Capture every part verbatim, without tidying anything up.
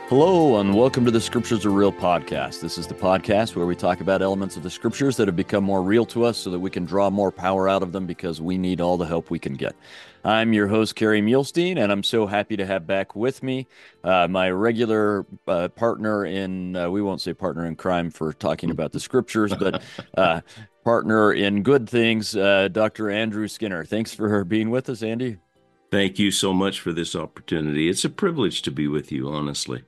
Hello, and welcome to the Scriptures Are Real podcast. This is the podcast where we talk about elements of the Scriptures that have become more real to us so that we can draw more power out of them because we need all the help we can get. I'm your host, Kerry Muhlstein, and I'm so happy to have back with me uh, my regular uh, partner in, uh, we won't say partner in crime for talking about the Scriptures, but uh, partner in good things, uh, Doctor Andrew Skinner. Thanks for being with us, Andy. Thank you so much for this opportunity. It's a privilege to be with you, honestly.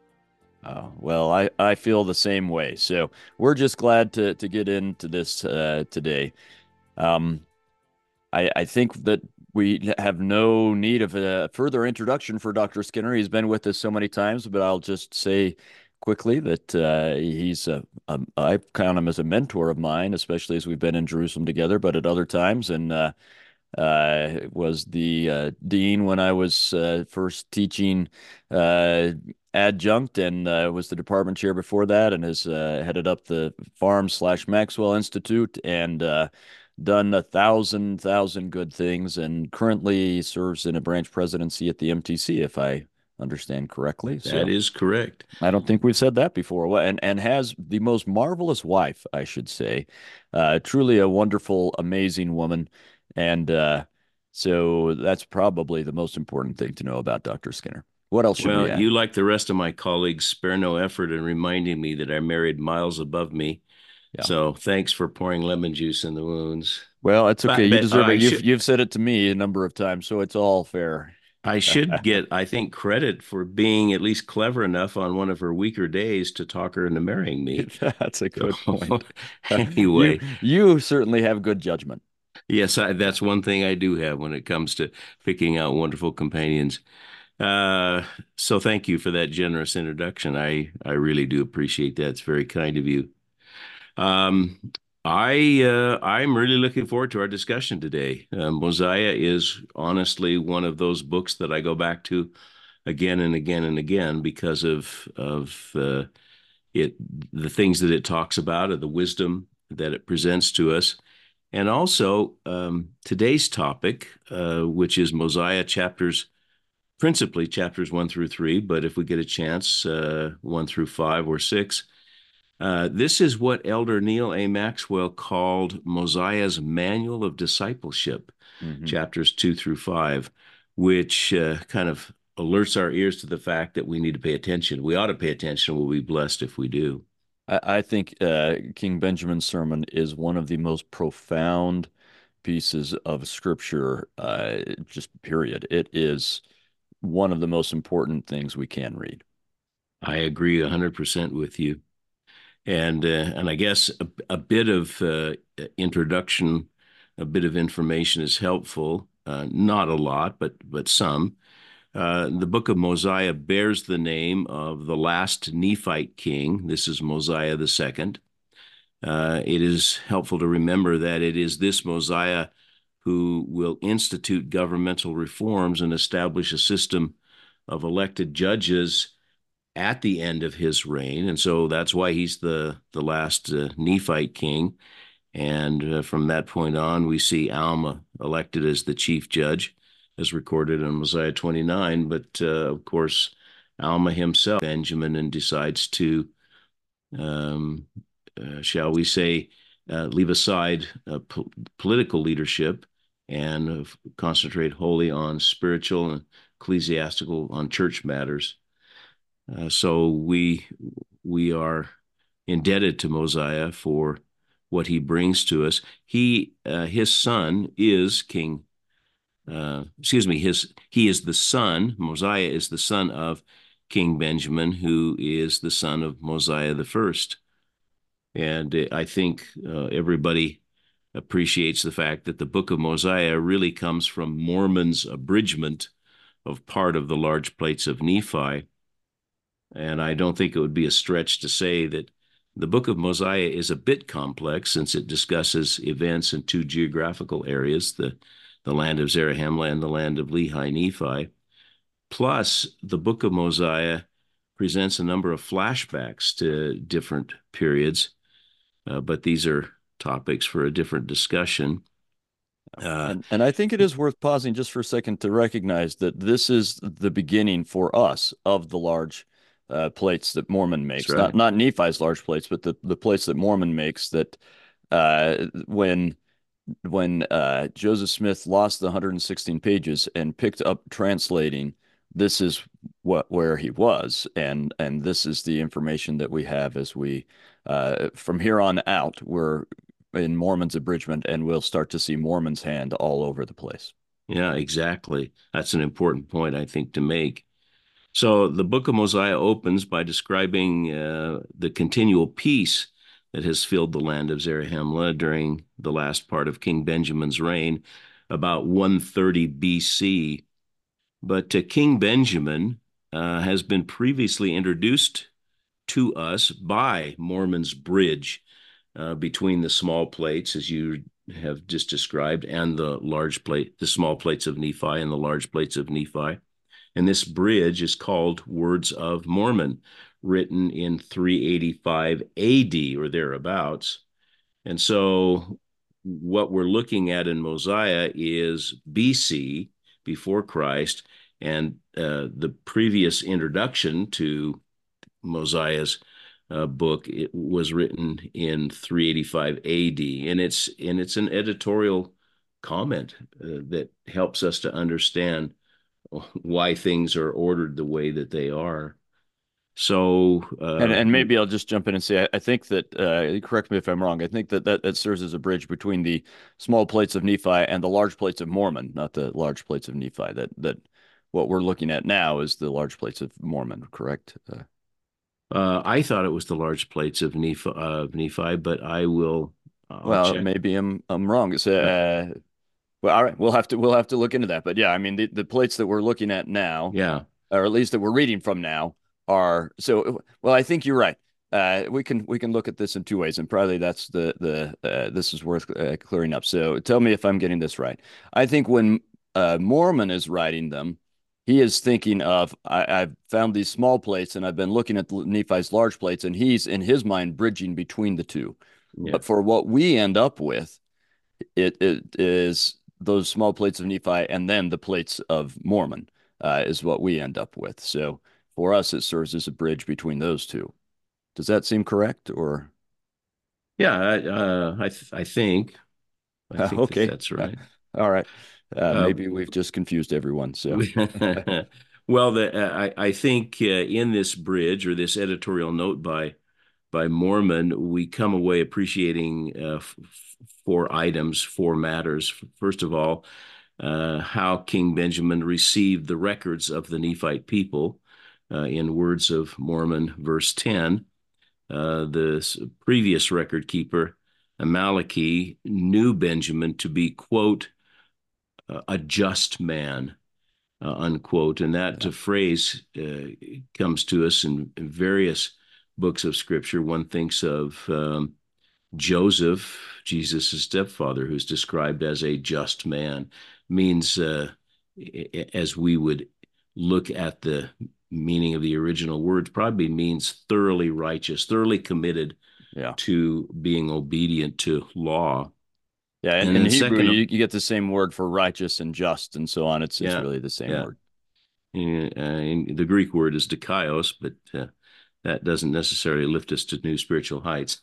Oh, well, I, I feel the same way. So we're just glad to, to get into this uh, today. Um, I, I think that we have no need of a further introduction for Doctor Skinner. He's been with us so many times, but I'll just say quickly that uh, he's a, a, I count him as a mentor of mine, especially as we've been in Jerusalem together, but at other times. And uh, uh, was the uh, dean when I was uh, first teaching uh, adjunct, and uh, was the department chair before that, and has uh, headed up the Farm slash Maxwell Institute, and uh, done a thousand thousand good things, and currently serves in a branch presidency at the M T C, if I understand correctly. That So is correct. I don't think we've said that before. Well, and and has the most marvelous wife, I should say. Uh, truly a wonderful, amazing woman. And uh, so that's probably the most important thing to know about Doctor Skinner. What else should we Well, add? you, like the rest of my colleagues, spare no effort in reminding me that I married miles above me. Yeah. So thanks for pouring lemon juice in the wounds. Well, it's okay. But You but deserve it. I You've should you've said it to me a number of times, so it's all fair. I should get, I think, credit for being at least clever enough on one of her weaker days to talk her into marrying me. That's a So good point. You anyway, you certainly have good judgment. yes, I, that's one thing I do have when it comes to picking out wonderful companions. Uh, so thank you for that generous introduction. I I really do appreciate that. It's very kind of you. Um, I uh, I'm really looking forward to our discussion today. Uh, Mosiah is honestly one of those books that I go back to again and again and again because of of uh, it the things that it talks about, or the wisdom that it presents to us. And also um, today's topic, uh, which is Mosiah chapters principally chapters one through three, but if we get a chance, uh, one through five or six. Uh, this is what Elder Neal A. Maxwell called Mosiah's Manual of Discipleship, Hmm. chapters two through five, which uh, kind of alerts our ears to the fact that we need to pay attention. We ought to pay attention. We'll be blessed if we do. I, I think uh, King Benjamin's sermon is one of the most profound pieces of scripture, uh, just period. It is one of the most important things we can read. I agree one hundred percent with you. And uh, and I guess a, a bit of uh, introduction, a bit of information is helpful. Uh, not a lot, but but some. Uh, the book of Mosiah bears the name of the last Nephite king. This is Mosiah the second. Uh, it is helpful to remember that it is this Mosiah who will institute governmental reforms and establish a system of elected judges at the end of his reign. And so that's why he's the, the last uh, Nephite king. And uh, from that point on, we see Alma elected as the chief judge, as recorded in Mosiah twenty-nine. But uh, of course, Alma himself, Benjamin, and decides to, um, uh, shall we say, uh, leave aside uh, po- political leadership and uh, concentrate wholly on spiritual and ecclesiastical, on church matters. Uh, so we we are indebted to Mosiah for what he brings to us. He uh, his son is King. Uh, excuse me. His he is the son. Mosiah is the son of King Benjamin, who is the son of Mosiah the first. And uh, I think uh, everybody appreciates the fact that the Book of Mosiah really comes from Mormon's abridgment of part of the large plates of Nephi. And I don't think it would be a stretch to say that the book of Mosiah is a bit complex since it discusses events in two geographical areas, the, the land of Zarahemla and the land of Lehi Nephi. Plus, the book of Mosiah presents a number of flashbacks to different periods, uh, but these are topics for a different discussion. Uh, And and I think it is worth pausing just for a second to recognize that this is the beginning for us of the large uh, plates that Mormon That's makes, not right. not Nephi's large plates, but the the plates that Mormon makes. That uh, when when uh, Joseph Smith lost the one hundred sixteen pages and picked up translating, this is what where he was, and and this is the information that we have as we uh, from here on out, we're in Mormon's abridgment, and we'll start to see Mormon's hand all over the place. Yeah, exactly. That's an important point, I think, to make. So the book of Mosiah opens by describing uh, the continual peace that has filled the land of Zarahemla during the last part of King Benjamin's reign, about one thirty B C. But uh, King Benjamin uh, has been previously introduced to us by Mormon's bridge uh, between the small plates, as you have just described, and the large plate, the small plates of Nephi and the large plates of Nephi. And this bridge is called Words of Mormon, written in three eighty-five A D or thereabouts. And so what we're looking at in Mosiah is B C, before Christ, and uh, the previous introduction to Mosiah's uh, book it was written in three eighty-five A D, and it's and it's an editorial comment uh, that helps us to understand why things are ordered the way that they are. So, And uh, and maybe I'll just jump in and say I, I think that uh, correct me if I'm wrong. I think that, that that serves as a bridge between the small plates of Nephi and the large plates of Mormon, not the large plates of Nephi. That that what we're looking at now is the large plates of Mormon, correct? Uh, uh, I thought it was the large plates of Nephi, uh, of Nephi, but I will, I'll well, check. maybe I'm I'm wrong. It's, Uh, uh, well, all right, we'll have to we'll have to look into that. But yeah, I mean the, the plates that we're looking at now, yeah, or at least that we're reading from now, are so. Well, I think you're right. Uh, we can we can look at this in two ways, and probably that's the the uh, this is worth uh, clearing up. So tell me if I'm getting this right. I think when uh, Mormon is writing them, he is thinking of I, I've found these small plates, and I've been looking at Nephi's large plates, and he's in his mind bridging between the two. yeah, But for what we end up with, it it is those small plates of Nephi and then the plates of Mormon uh, is what we end up with. So for us, it serves as a bridge between those two. Does that seem correct? Or yeah. Uh, I th I think I uh, think that okay, that's uh, right. all right. Uh, Uh, maybe we've just confused everyone. So well, the, uh, I I think uh, in this bridge or this editorial note by by Mormon, we come away appreciating uh, f four items, four matters. First of all, uh, how King Benjamin received the records of the Nephite people. Uh, in Words of Mormon, verse ten, uh, the previous record keeper, Amaleki, knew Benjamin to be, quote, a just man, uh, unquote. And that yeah, uh, phrase uh, comes to us in, in various books of scripture. One thinks of um, Joseph, Jesus' stepfather, who's described as a just man, means, uh, as we would look at the meaning of the original words, probably means thoroughly righteous, thoroughly committed yeah, to being obedient to law. yeah. In, And in then Hebrew, second, you, you get the same word for righteous and just and so on. It's it's yeah, really the same yeah. word. Uh, the Greek word is dikaios, but uh, that doesn't necessarily lift us to new spiritual heights.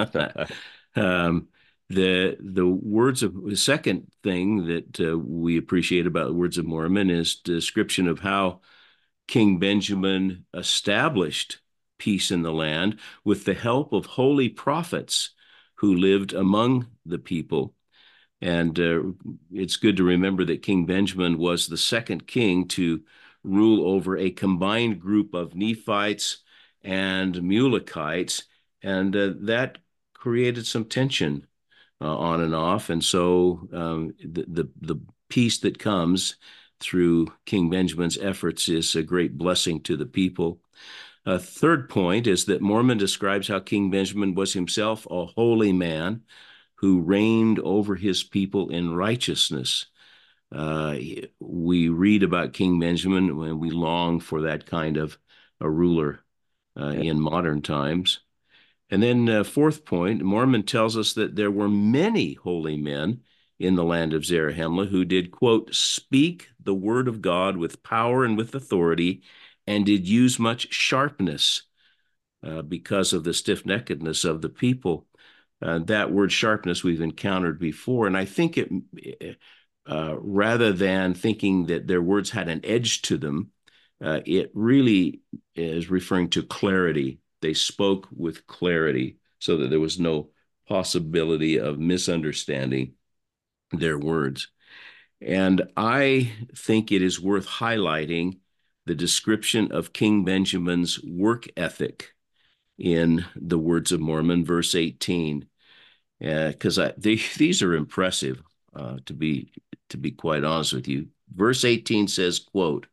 um, the the words of the second thing that uh, we appreciate about the words of Mormon is description of how King Benjamin established peace in the land with the help of holy prophets who lived among the people. And uh, it's good to remember that King Benjamin was the second king to rule over a combined group of Nephites and Mulekites, and uh, that created some tension uh, on and off. And so um, the, the the peace that comes through King Benjamin's efforts is a great blessing to the people. A third point is that Mormon describes how King Benjamin was himself a holy man who reigned over his people in righteousness. Uh, we read about King Benjamin when we long for that kind of a ruler uh, Yeah. in modern times. And then, uh, fourth point, Mormon tells us that there were many holy men in the land of Zarahemla who did, quote, speak the word of God with power and with authority and did use much sharpness uh, because of the stiff-neckedness of the people. Uh, that word sharpness we've encountered before, and I think it, uh, rather than thinking that their words had an edge to them, uh, it really is referring to clarity. They spoke with clarity so that there was no possibility of misunderstanding their words. And I think it is worth highlighting the description of King Benjamin's work ethic in the Words of Mormon, verse eighteen, because uh, they, these are impressive, uh, to be to be quite honest with you. Verse eighteen says, quote,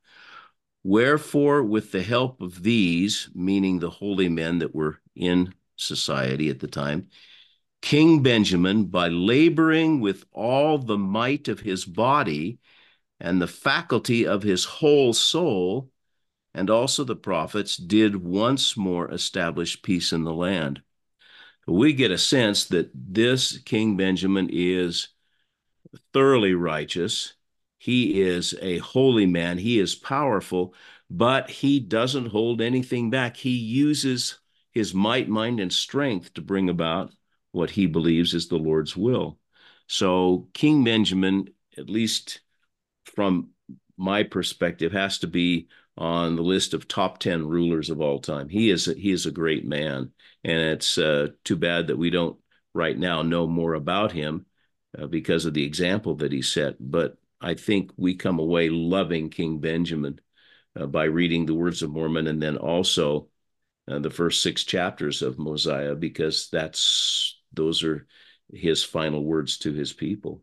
"Wherefore, with the help of these," meaning the holy men that were in society at the time, "King Benjamin, by laboring with all the might of his body and the faculty of his whole soul, and also the prophets, did once more establish peace in the land." We get a sense that this King Benjamin is thoroughly righteous. He is a holy man. He is powerful, but he doesn't hold anything back. He uses his might, mind, and strength to bring about what he believes is the Lord's will. So King Benjamin, at least from my perspective, has to be on the list of top ten rulers of all time. He is a, he is a great man, and it's uh, too bad that we don't right now know more about him uh, because of the example that he set. But I think we come away loving King Benjamin uh, by reading the Words of Mormon, and then also uh, the first six chapters of Mosiah, because that's those are his final words to his people.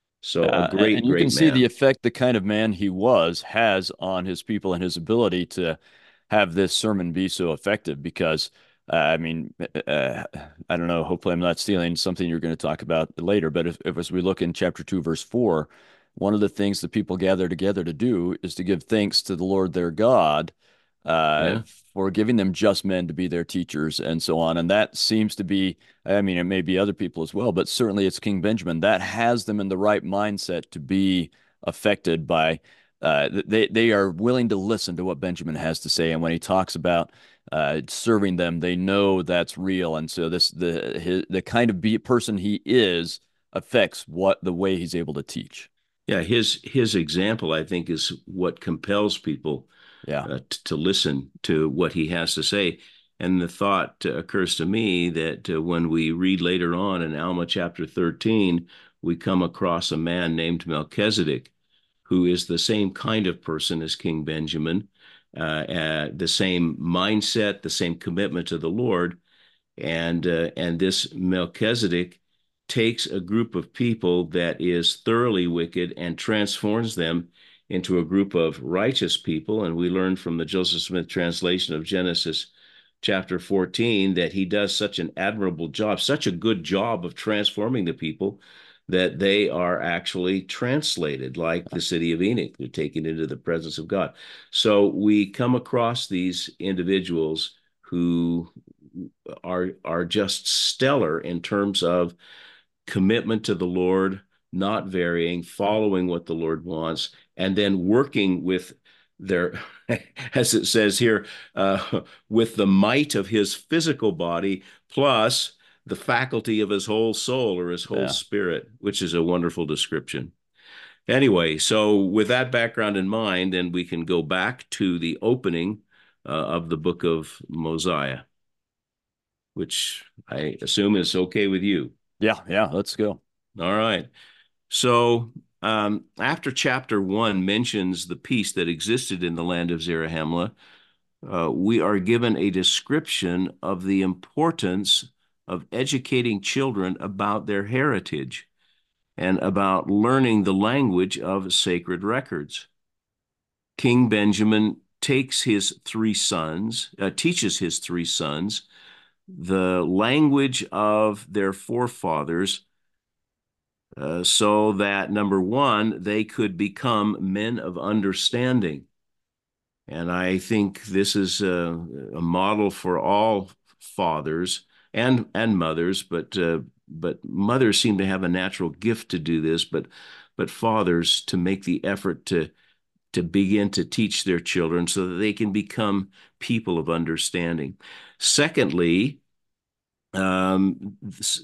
So a Uh, and, great, and you can great see the man. effect the kind of man he was has on his people and his ability to have this sermon be so effective. Because, uh, I mean, uh, I don't know, hopefully I'm not stealing something you're going to talk about later, but if, if as we look in chapter two, verse four, one of the things the people gather together to do is to give thanks to the Lord their God uh, Yeah. for giving them just men to be their teachers and so on. And that seems to be, I mean, it may be other people as well, but certainly it's King Benjamin that has them in the right mindset to be affected by. Uh, they they are willing to listen to what Benjamin has to say, and when he talks about uh, serving them, they know that's real. And so this the his, the kind of be person he is affects what the way he's able to teach. Yeah, his his example, I think, is what compels people Yeah, uh, t- to listen to what he has to say. And the thought uh, occurs to me that uh, when we read later on in Alma chapter thirteen, we come across a man named Melchizedek, who is the same kind of person as King Benjamin, uh, uh, the same mindset, the same commitment to the Lord. And uh, and this Melchizedek takes a group of people that is thoroughly wicked and transforms them into a group of righteous people. And we learn from the Joseph Smith translation of Genesis chapter fourteen that he does such an admirable job, such a good job of transforming the people that they are actually translated like the city of Enoch. They're taken into the presence of God. So we come across these individuals who are are just stellar in terms of commitment to the Lord, not varying, following what the Lord wants, and then working with their, as it says here, uh, with the might of his physical body plus the faculty of his whole soul or his whole yeah. spirit, which is a wonderful description. Anyway, so with that background in mind, then we can go back to the opening uh, of the book of Mosiah, which I assume is okay with you. Yeah, yeah, let's go. All right. So um, after chapter one mentions the peace that existed in the land of Zarahemla, uh, we are given a description of the importance of educating children about their heritage and about learning the language of sacred records. King Benjamin takes his three sons, uh, teaches his three sons the language of their forefathers uh, so that, number one, they could become men of understanding. And I think this is a, a model for all fathers and and mothers, but uh, but mothers seem to have a natural gift to do this, but but fathers to make the effort to to begin to teach their children so that they can become people of understanding. Secondly, um,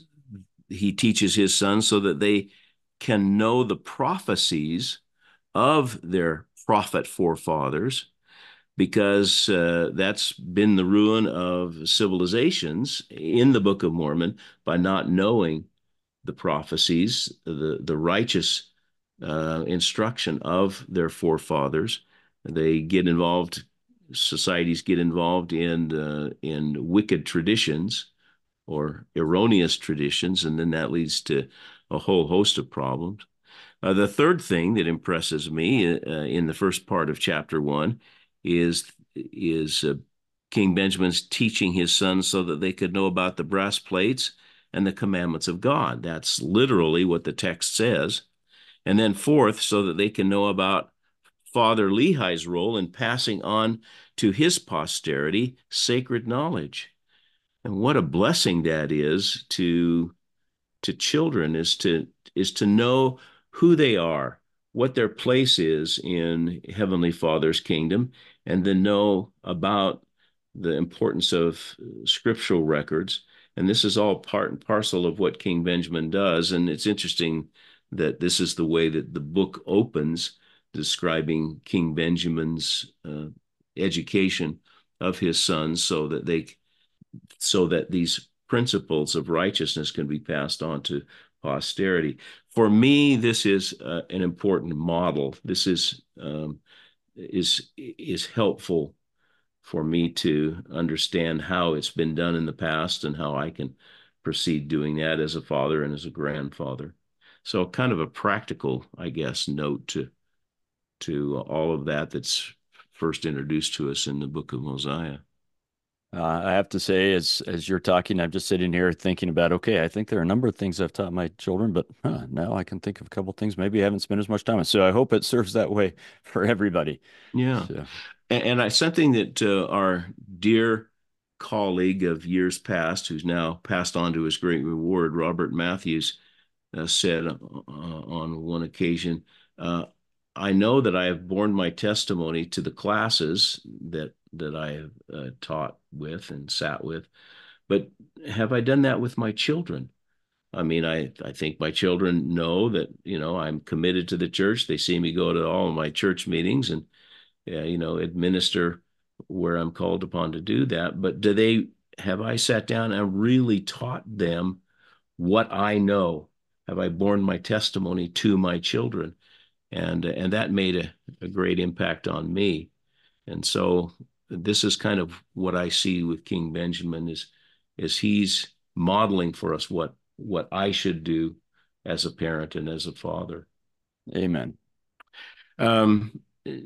he teaches his sons so that they can know the prophecies of their prophet forefathers, because uh, that's been the ruin of civilizations in the Book of Mormon, by not knowing the prophecies, the, the righteous uh, instruction of their forefathers. They get involved, societies get involved in, uh, in wicked traditions or erroneous traditions, and then that leads to a whole host of problems. Uh, the third thing that impresses me uh, in the first part of chapter one is is uh, King Benjamin's teaching his sons so that they could know about the brass plates and the commandments of God. That's literally what the text says. And then fourth, so that they can know about Father Lehi's role in passing on to his posterity sacred knowledge. And what a blessing that is to to children, is to is to know who they are, what their place is in Heavenly Father's kingdom, and then know about the importance of scriptural records. And this is all part and parcel of what King Benjamin does. And it's interesting that this is the way that the book opens, describing King Benjamin's uh, education of his sons, so that they so that these principles of righteousness can be passed on to posterity. For me, this is uh, an important model. This is um, is is helpful for me to understand how it's been done in the past and how I can proceed doing that as a father and as a grandfather. So, kind of a practical, I guess, note to to all of that that's first introduced to us in the book of Mosiah. Uh, I have to say, as as you're talking, I'm just sitting here thinking about, okay, I think there are a number of things I've taught my children, but huh, now I can think of a couple of things maybe I haven't spent as much time on. So I hope it serves that way for everybody. Yeah. So, And, and I something that uh, our dear colleague of years past, who's now passed on to his great reward, Robert Matthews, uh, said uh, on one occasion, uh, I know that I have borne my testimony to the classes that that I have uh, taught with and sat with, but have I done that with my children? I mean, I, I think my children know that, you know, I'm committed to the church. They see me go to all of my church meetings and, uh, you know, administer where I'm called upon to do that. But do they, have I sat down and really taught them what I know? Have I borne my testimony to my children? And, and that made a, a great impact on me. And so this is kind of what I see with King Benjamin, is, is he's modeling for us what, what I should do as a parent and as a father. amen. Um,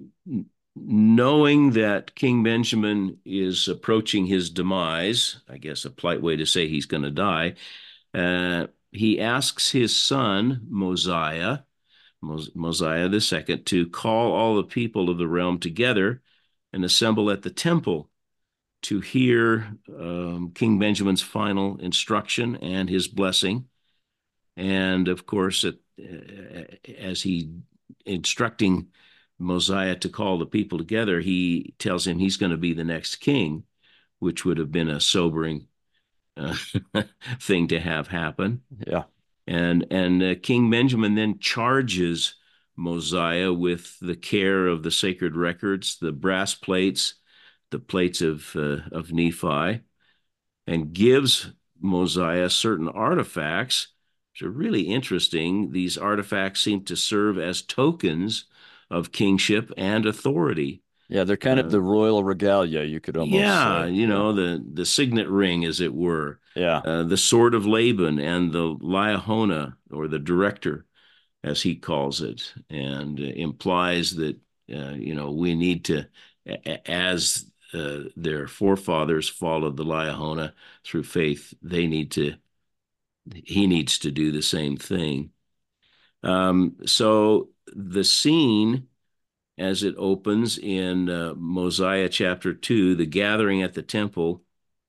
Knowing that King Benjamin is approaching his demise, I guess a polite way to say he's going to die, uh, he asks his son, Mosiah, Mos- Mosiah the second, to call all the people of the realm together and assemble at the temple to hear um, King Benjamin's final instruction and his blessing. And of course, it, uh, as he instructing Mosiah to call the people together, he tells him he's going to be the next king, which would have been a sobering uh, thing to have happen. Yeah. And and uh, King Benjamin then charges Mosiah with the care of the sacred records, the brass plates, the plates of uh, of Nephi, and gives Mosiah certain artifacts, which are really interesting. These artifacts seem to serve as tokens of kingship and authority. Yeah, they're kind of Uh, the royal regalia, you could almost yeah, say. you Yeah. know, the the signet ring, as it were, Yeah. uh, the sword of Laban, and the Liahona, or the director, as he calls it, and uh, implies that uh, you know, we need to, as uh, their forefathers followed the Liahona through faith, they need to, he needs to do the same thing. Um, so the scene, as it opens in uh, Mosiah chapter two, the gathering at the temple,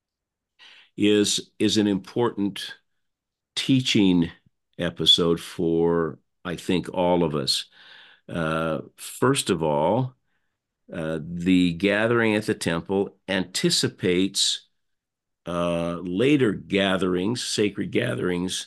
is is an important teaching episode for, I think, all of us. Uh, first of all, uh, the gathering at the temple anticipates uh, later gatherings, sacred gatherings.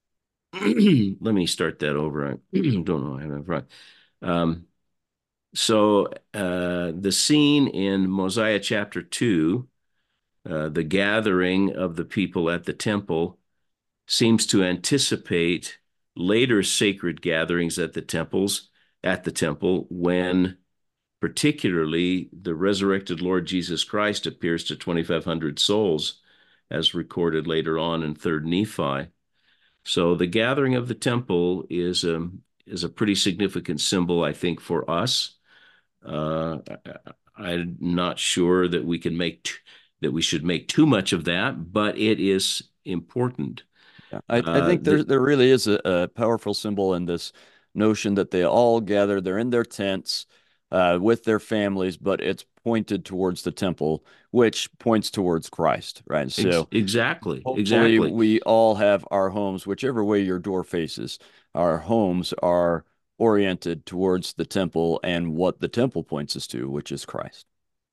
Let me start that over. I don't know. I have it right. Um, so uh, the scene in Mosiah chapter two, uh, the gathering of the people at the temple, seems to anticipate later sacred gatherings at the temples, at the temple, when particularly the resurrected Lord Jesus Christ appears to twenty-five hundred souls, as recorded later on in third Nephi. So the gathering of the temple is a, is a pretty significant symbol, I think, for us. Uh, I, I'm not sure that we can make t- that we should make too much of that, but it is important. Yeah. I, I Uh, think there the, there really is a, a powerful symbol in this notion that they all gather, they're in their tents uh, with their families, but it's pointed towards the temple, which points towards Christ, right? ex So exactly, hopefully exactly. we all have our homes, whichever way your door faces, our homes are oriented towards the temple and what the temple points us to, which is Christ.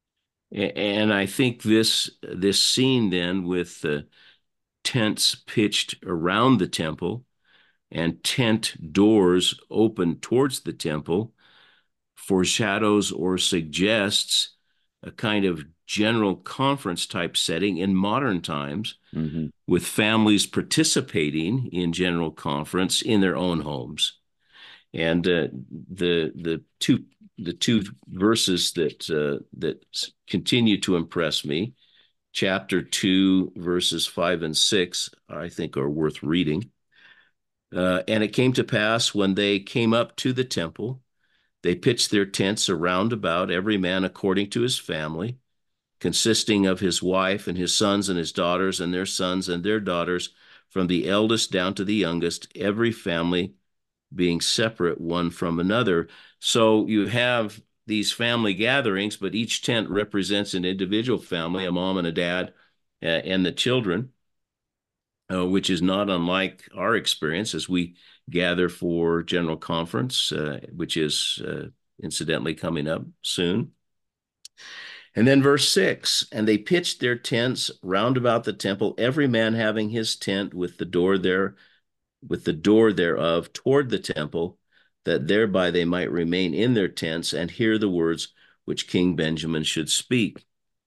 And I think this this scene then with the tents pitched around the temple and tent doors open towards the temple foreshadows or suggests a kind of general conference type setting in modern times Hmm. with families participating in general conference in their own homes. And uh, the the two the two verses that uh, that continue to impress me, chapter two, verses five and six, I think are worth reading. Uh, and it came to pass when they came up to the temple, they pitched their tents around about, every man according to his family, consisting of his wife and his sons and his daughters and their sons and their daughters, from the eldest down to the youngest, every family being separate one from another. So you have these family gatherings, but each tent represents an individual family, a mom and a dad, uh, and the children, uh, which is not unlike our experience as we gather for General Conference, uh, which is uh, incidentally coming up soon. And then verse six, and they pitched their tents round about the temple, every man having his tent with the door there, with the door thereof toward the temple, that thereby they might remain in their tents and hear the words which King Benjamin should speak.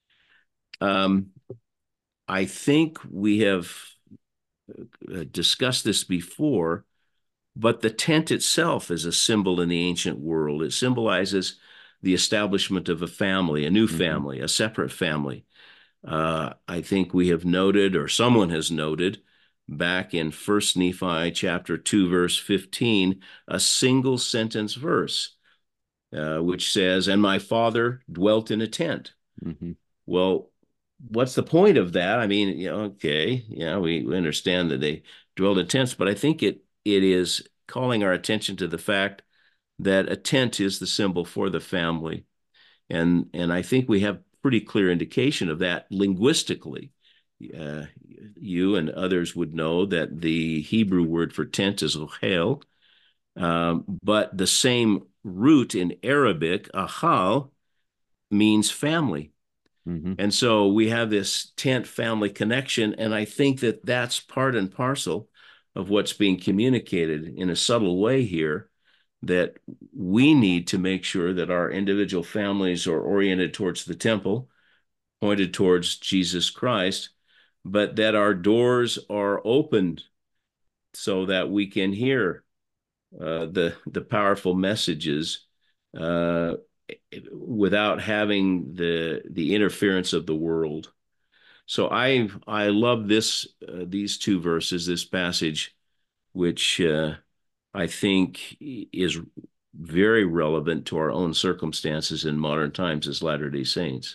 Um, I think we have uh, discussed this before, but the tent itself is a symbol in the ancient world. It symbolizes the establishment of a family, a new Hmm. family, a separate family. Uh, I think we have noted, or someone has noted, back in First Nephi chapter two, verse fifteen, a single sentence verse, uh, which says, "And my father dwelt in a tent." Hmm. Well, what's the point of that? I mean, you know, okay, yeah, we, we understand that they dwelled in tents, but I think it it is calling our attention to the fact that a tent is the symbol for the family. And and I think we have pretty clear indication of that linguistically. Uh, you and others would know that the Hebrew word for tent is ohel, um, but the same root in Arabic, ahal, means family. Hmm. And so we have this tent family connection. And I think that that's part and parcel of what's being communicated in a subtle way here, that we need to make sure that our individual families are oriented towards the temple, pointed towards Jesus Christ, but that our doors are opened so that we can hear uh, the the powerful messages uh, without having the the interference of the world. So I I love this uh, these two verses, this passage, which uh, I think is very relevant to our own circumstances in modern times as Latter-day Saints.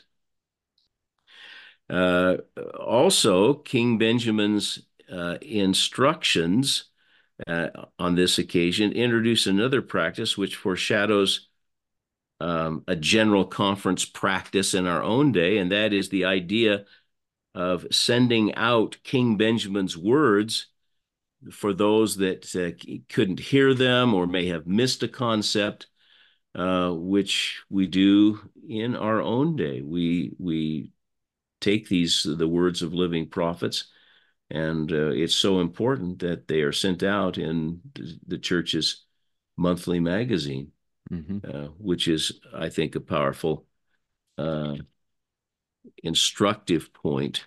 Uh, also, King Benjamin's uh, instructions uh, on this occasion introduce another practice which foreshadows um, a general conference practice in our own day, and that is the idea of sending out King Benjamin's words for those that uh, couldn't hear them or may have missed a concept. uh, which we do in our own day. We we take these the words of living prophets, and uh, it's so important that they are sent out in the, the church's monthly magazine, Hmm. uh, which is, I think, a powerful, uh, instructive point.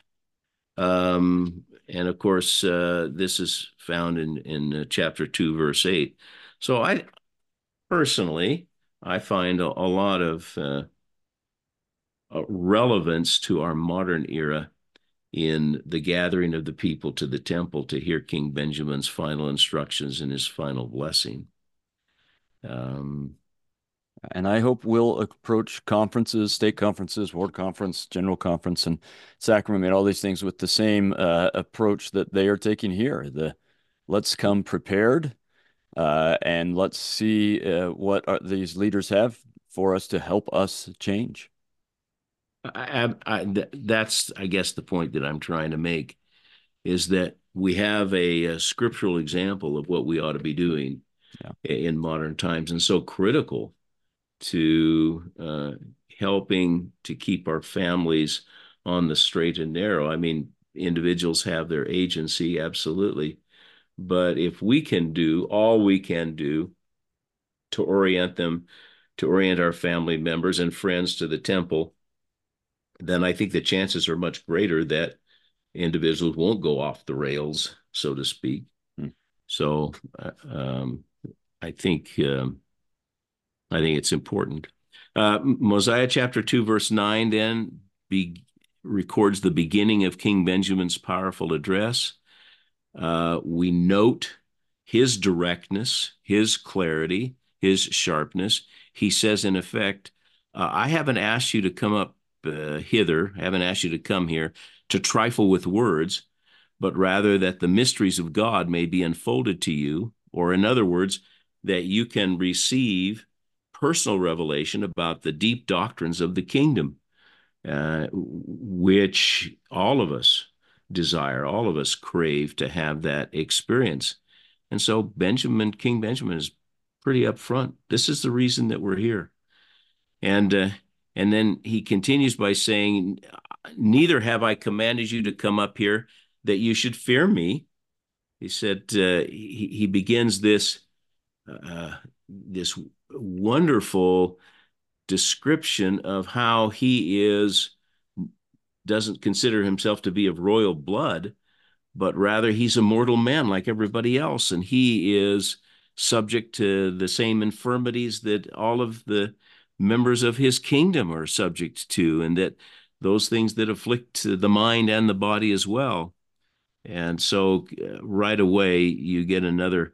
Um, and of course, uh, this is found in in uh, chapter two, verse eight. So I personally, I find a, a lot of uh, uh, relevance to our modern era in the gathering of the people to the temple to hear King Benjamin's final instructions and his final blessing. Um, And I hope we'll approach conferences, state conferences, ward conference, general conference, and sacrament, all these things with the same uh, approach that they are taking here. The let's come prepared, uh, and let's see uh, what are, these leaders have for us to help us change. I, I, th that's, I guess, the point that I'm trying to make is that we have a, a scriptural example of what we ought to be doing Yeah. in modern times, and so critical to uh, helping to keep our families on the straight and narrow. I mean, individuals have their agency, absolutely. But if we can do all we can do to orient them, to orient our family members and friends to the temple, then I think the chances are much greater that individuals won't go off the rails, so to speak. Mm. So uh, um, I think um, I think it's important. Uh, Mosiah chapter two, verse nine, then be, records the beginning of King Benjamin's powerful address. Uh, we note his directness, his clarity, his sharpness. He says, in effect, uh, I haven't asked you to come up uh, hither, I haven't asked you to come here to trifle with words, but rather that the mysteries of God may be unfolded to you, or in other words, that you can receive personal revelation about the deep doctrines of the kingdom, uh, which all of us desire, all of us crave to have that experience. And so Benjamin, King Benjamin, is pretty upfront. This is the reason that we're here. And uh, and then he continues by saying, "Neither have I commanded you to come up here that you should fear me." He said uh, he, he begins this uh, this wonderful description of how he is doesn't consider himself to be of royal blood, but rather he's a mortal man like everybody else, and he is subject to the same infirmities that all of the members of his kingdom are subject to, and that those things that afflict the mind and the body as well. And so, uh, right away, you get another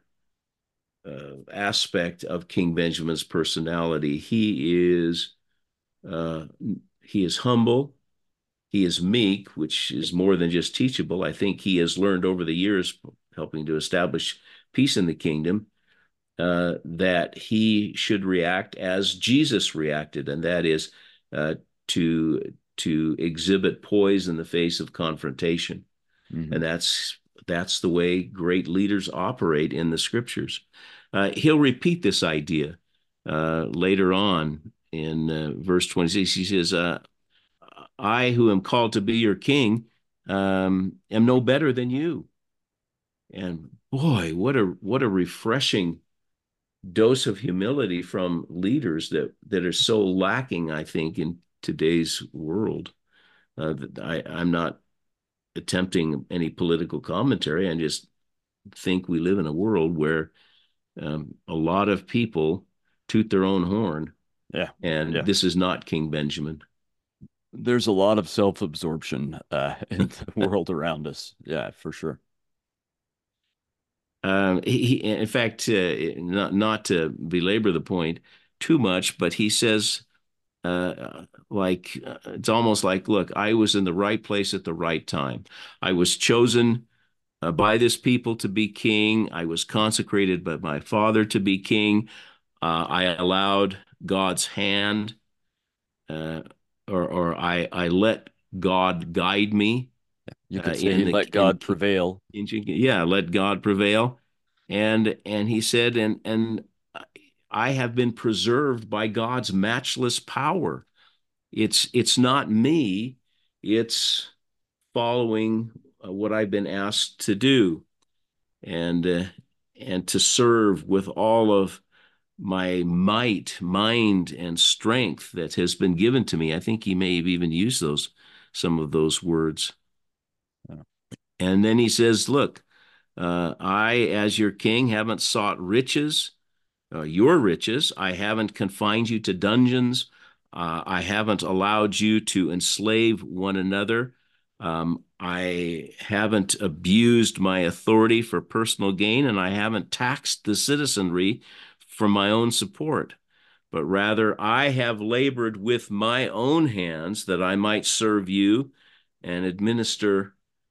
uh, aspect of King Benjamin's personality. He is uh, he is humble. He is meek, which is more than just teachable. I think he has learned over the years, helping to establish peace in the kingdom, uh, that he should react as Jesus reacted, and that is uh, to to exhibit poise in the face of confrontation. Hmm. And that's that's the way great leaders operate in the scriptures. Uh, he'll repeat this idea uh, later on in uh, verse twenty-six. He says, uh, I who am called to be your king um, am no better than you. And boy, what a what a refreshing dose of humility from leaders that that are so lacking, I think, in today's world. Uh, I, I'm not attempting any political commentary. I just think we live in a world where um, a lot of people toot their own horn, Yeah. and Yeah. this is not King Benjamin. There's a lot of self-absorption uh, in the world around us. Yeah, for sure. Um, he, in fact, uh, not not to belabor the point too much, but he says, uh, like uh, it's almost like, look, I was in the right place at the right time. I was chosen uh, by this people to be king. I was consecrated by my father to be king. Uh, I allowed God's hand, uh, or or I I let God guide me You uh, could say in he the let in God prevail. yeah, let God prevail. And and he said, and and I have been preserved by God's matchless power. It's it's not me, it's following uh, what I've been asked to do, and uh, and to serve with all of my might, mind, and strength that has been given to me. I think he may have even used those some of those words. Yeah. And then he says, "Look, uh, I, as your king, haven't sought riches, uh, your riches. I haven't confined you to dungeons. Uh, I haven't allowed you to enslave one another. Um, I haven't abused my authority for personal gain, and I haven't taxed the citizenry for my own support. But rather, I have labored with my own hands that I might serve you and administer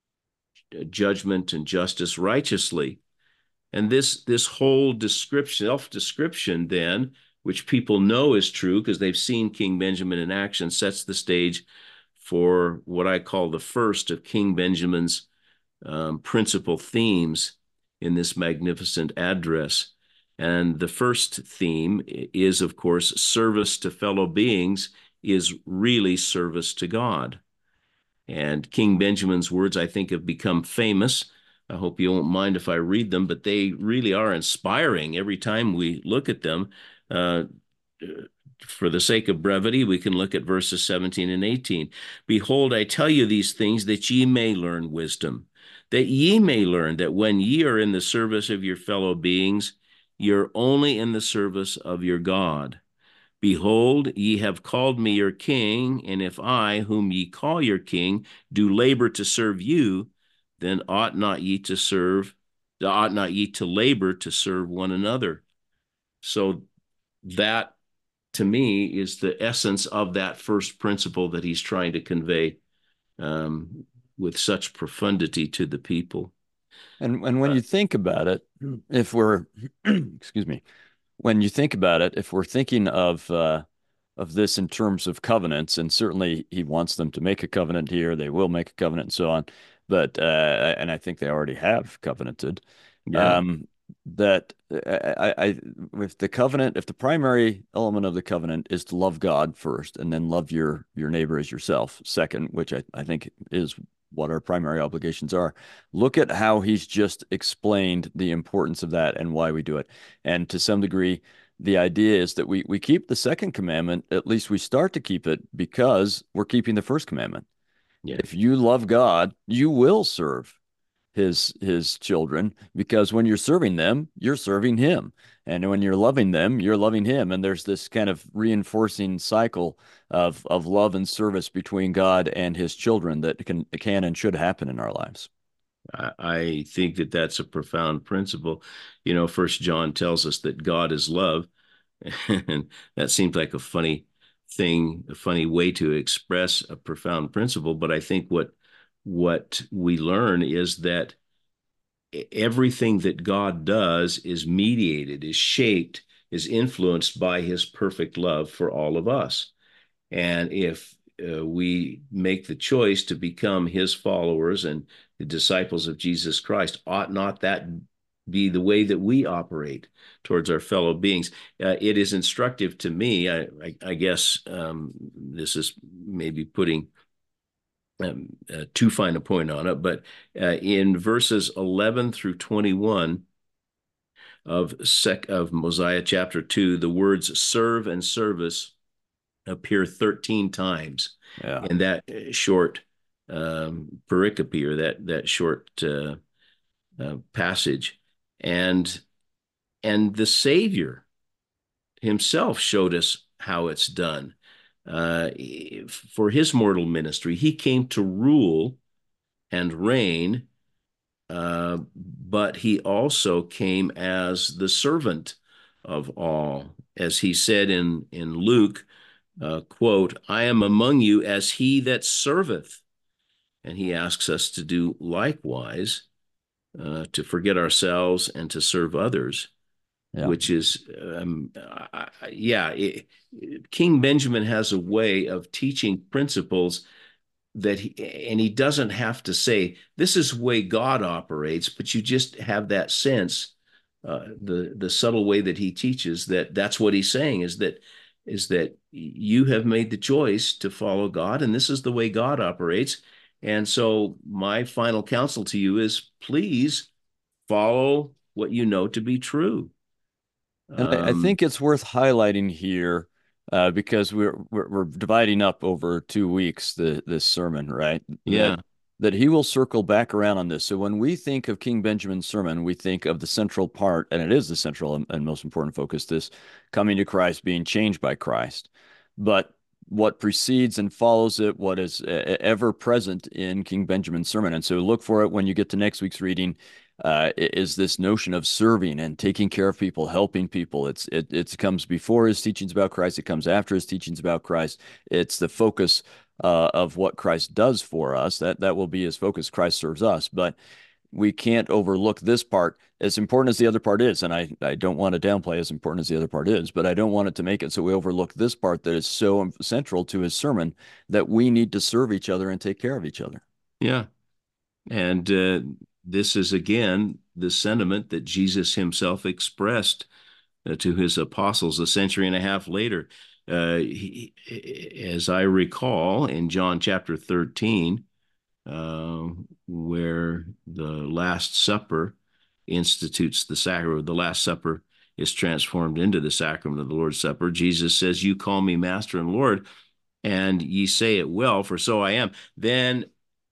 judgment and justice righteously." And this this whole description, self-description then, which people know is true because they've seen King Benjamin in action, sets the stage for what I call the first of King Benjamin's um, principal themes in this magnificent address. And the first theme is, of course, service to fellow beings is really service to God. And King Benjamin's words, I think, have become famous. I hope you won't mind if I read them, but they really are inspiring every time we look at them. Uh, for the sake of brevity, we can look at verses seventeen and eighteen. "Behold, I tell you these things that ye may learn wisdom, that ye may learn that when ye are in the service of your fellow beings, you're only in the service of your God. Behold, ye have called me your king, and if I, whom ye call your king, do labor to serve you, then ought not ye to serve, ought not ye to labor to serve one another." So that, to me, is the essence of that first principle that he's trying to convey um, with such profundity to the people. And and when Uh, you think about it, if we're excuse me, when you think about it, if we're thinking of uh, of this in terms of covenants, and certainly he wants them to make a covenant here, they will make a covenant and so on. But uh, and I think they already have covenanted. yeah, Um, that I, I, if the covenant, if the primary element of the covenant is to love God first, and then love your your neighbor as yourself second, which I, I think is what our primary obligations are. Look at how he's just explained the importance of that and why we do it. And to some degree, the idea is that we we keep the second commandment, at least we start to keep it because we're keeping the first commandment. yeah. If you love God, you will serve his his children because when you're serving them, you're serving him. And when you're loving them, you're loving him. And there's this kind of reinforcing cycle of of love and service between God and his children that can can and should happen in our lives. I, I think that that's a profound principle. You know, First John tells us that God is love, and that seems like a funny thing, a funny way to express a profound principle. But I think what what we learn is that everything that God does is mediated, is shaped, is influenced by his perfect love for all of us. And if uh, we make the choice to become his followers and the disciples of Jesus Christ, ought not that be the way that we operate towards our fellow beings? Uh, it is instructive to me. I, I, I guess um, this is maybe putting um, uh, too fine a point on it, but uh, in verses eleven through twenty-one of sec of Mosiah chapter two, the words serve and service appear thirteen times Yeah. in that uh, short um, pericope, or that that short uh, uh, passage, and and the Savior himself showed us how it's done. Uh, for his mortal ministry, he came to rule and reign, uh, but he also came as the servant of all, as he said in in Luke, uh, quote, "I am among you as he that serveth." And he asks us to do likewise, uh, to forget ourselves and to serve others, Yeah. which is, um, uh, yeah, it, King Benjamin has a way of teaching principles that he, and he doesn't have to say, this is the way God operates, but you just have that sense uh, the the subtle way that he teaches, that that's what he's saying is that is that you have made the choice to follow God, and this is the way God operates. And so my final counsel to you is please follow what you know to be true. And I, I Um, think it's worth highlighting here uh, because we're, we're we're dividing up over two weeks the this sermon, right? That yeah, that he will circle back around on this. So when we think of King Benjamin's sermon, we think of the central part, and it is the central and, and most important focus, this coming to Christ, being changed by Christ. But what precedes and follows it, what is uh, ever present in King Benjamin's sermon. And so look for it when you get to next week's reading uh, is this notion of serving and taking care of people, helping people. It's it it comes before his teachings about Christ. It comes after his teachings about Christ. It's the focus uh, of what Christ does for us. That that will be his focus. Christ serves us, but we can't overlook this part as important as the other part is. And I, I don't want to downplay as important as the other part is, but I don't want it to make it so we overlook this part that is so central to his sermon that we need to serve each other and take care of each other. yeah. And uh, this is again the sentiment that Jesus himself expressed uh, to his apostles a century and a half later. Uh, he, as I recall, in John chapter thirteen, uh, where the Last Supper institutes the sacrament, the Last Supper is transformed into the sacrament of the Lord's Supper. Jesus says, "You call me Master and Lord, and ye say it well, for so I am." Then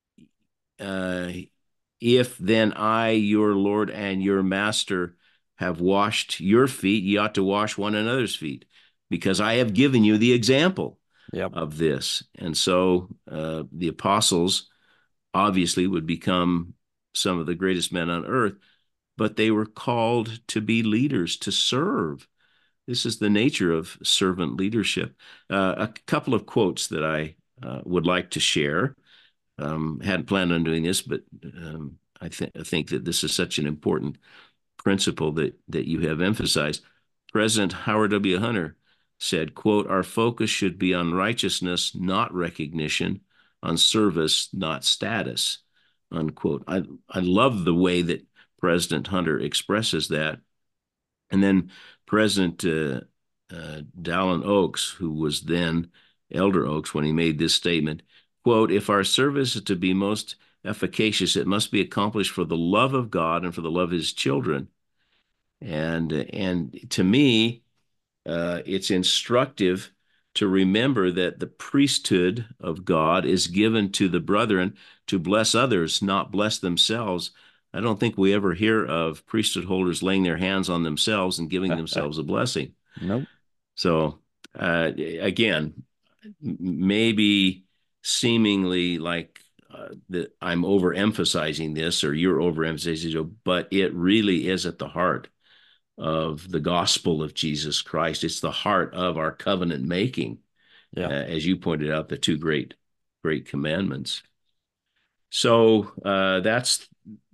uh, if then I, your Lord and your Master, have washed your feet, ye ought to wash one another's feet, because I have given you the example Yep. of this. And so uh, the apostles obviously would become some of the greatest men on earth, but they were called to be leaders, to serve. This is the nature of servant leadership. Uh, a couple of quotes that I uh, would like to share. Um, hadn't planned on doing this, but um, I, th- I think that this is such an important principle that that you have emphasized. President Howard W. Hunter said, "quote Our focus should be on righteousness, not recognition; on service, not status." Unquote. I I love the way that President Hunter expresses that. And then President uh, uh, Dallin Oaks, who was then Elder Oaks when he made this statement, quote, "If our service is to be most efficacious, it must be accomplished for the love of God and for the love of his children." And, and to me, uh, it's instructive to remember that the priesthood of God is given to the brethren to bless others, not bless themselves. I don't think we ever hear of priesthood holders laying their hands on themselves and giving themselves a blessing. Nope. So, uh, again, maybe seemingly like uh, that I'm overemphasizing this or you're overemphasizing it, but it really is at the heart of the gospel of Jesus Christ. It's the heart of our covenant making, uh, Yeah. as you pointed out, the two great, great commandments. So uh, that's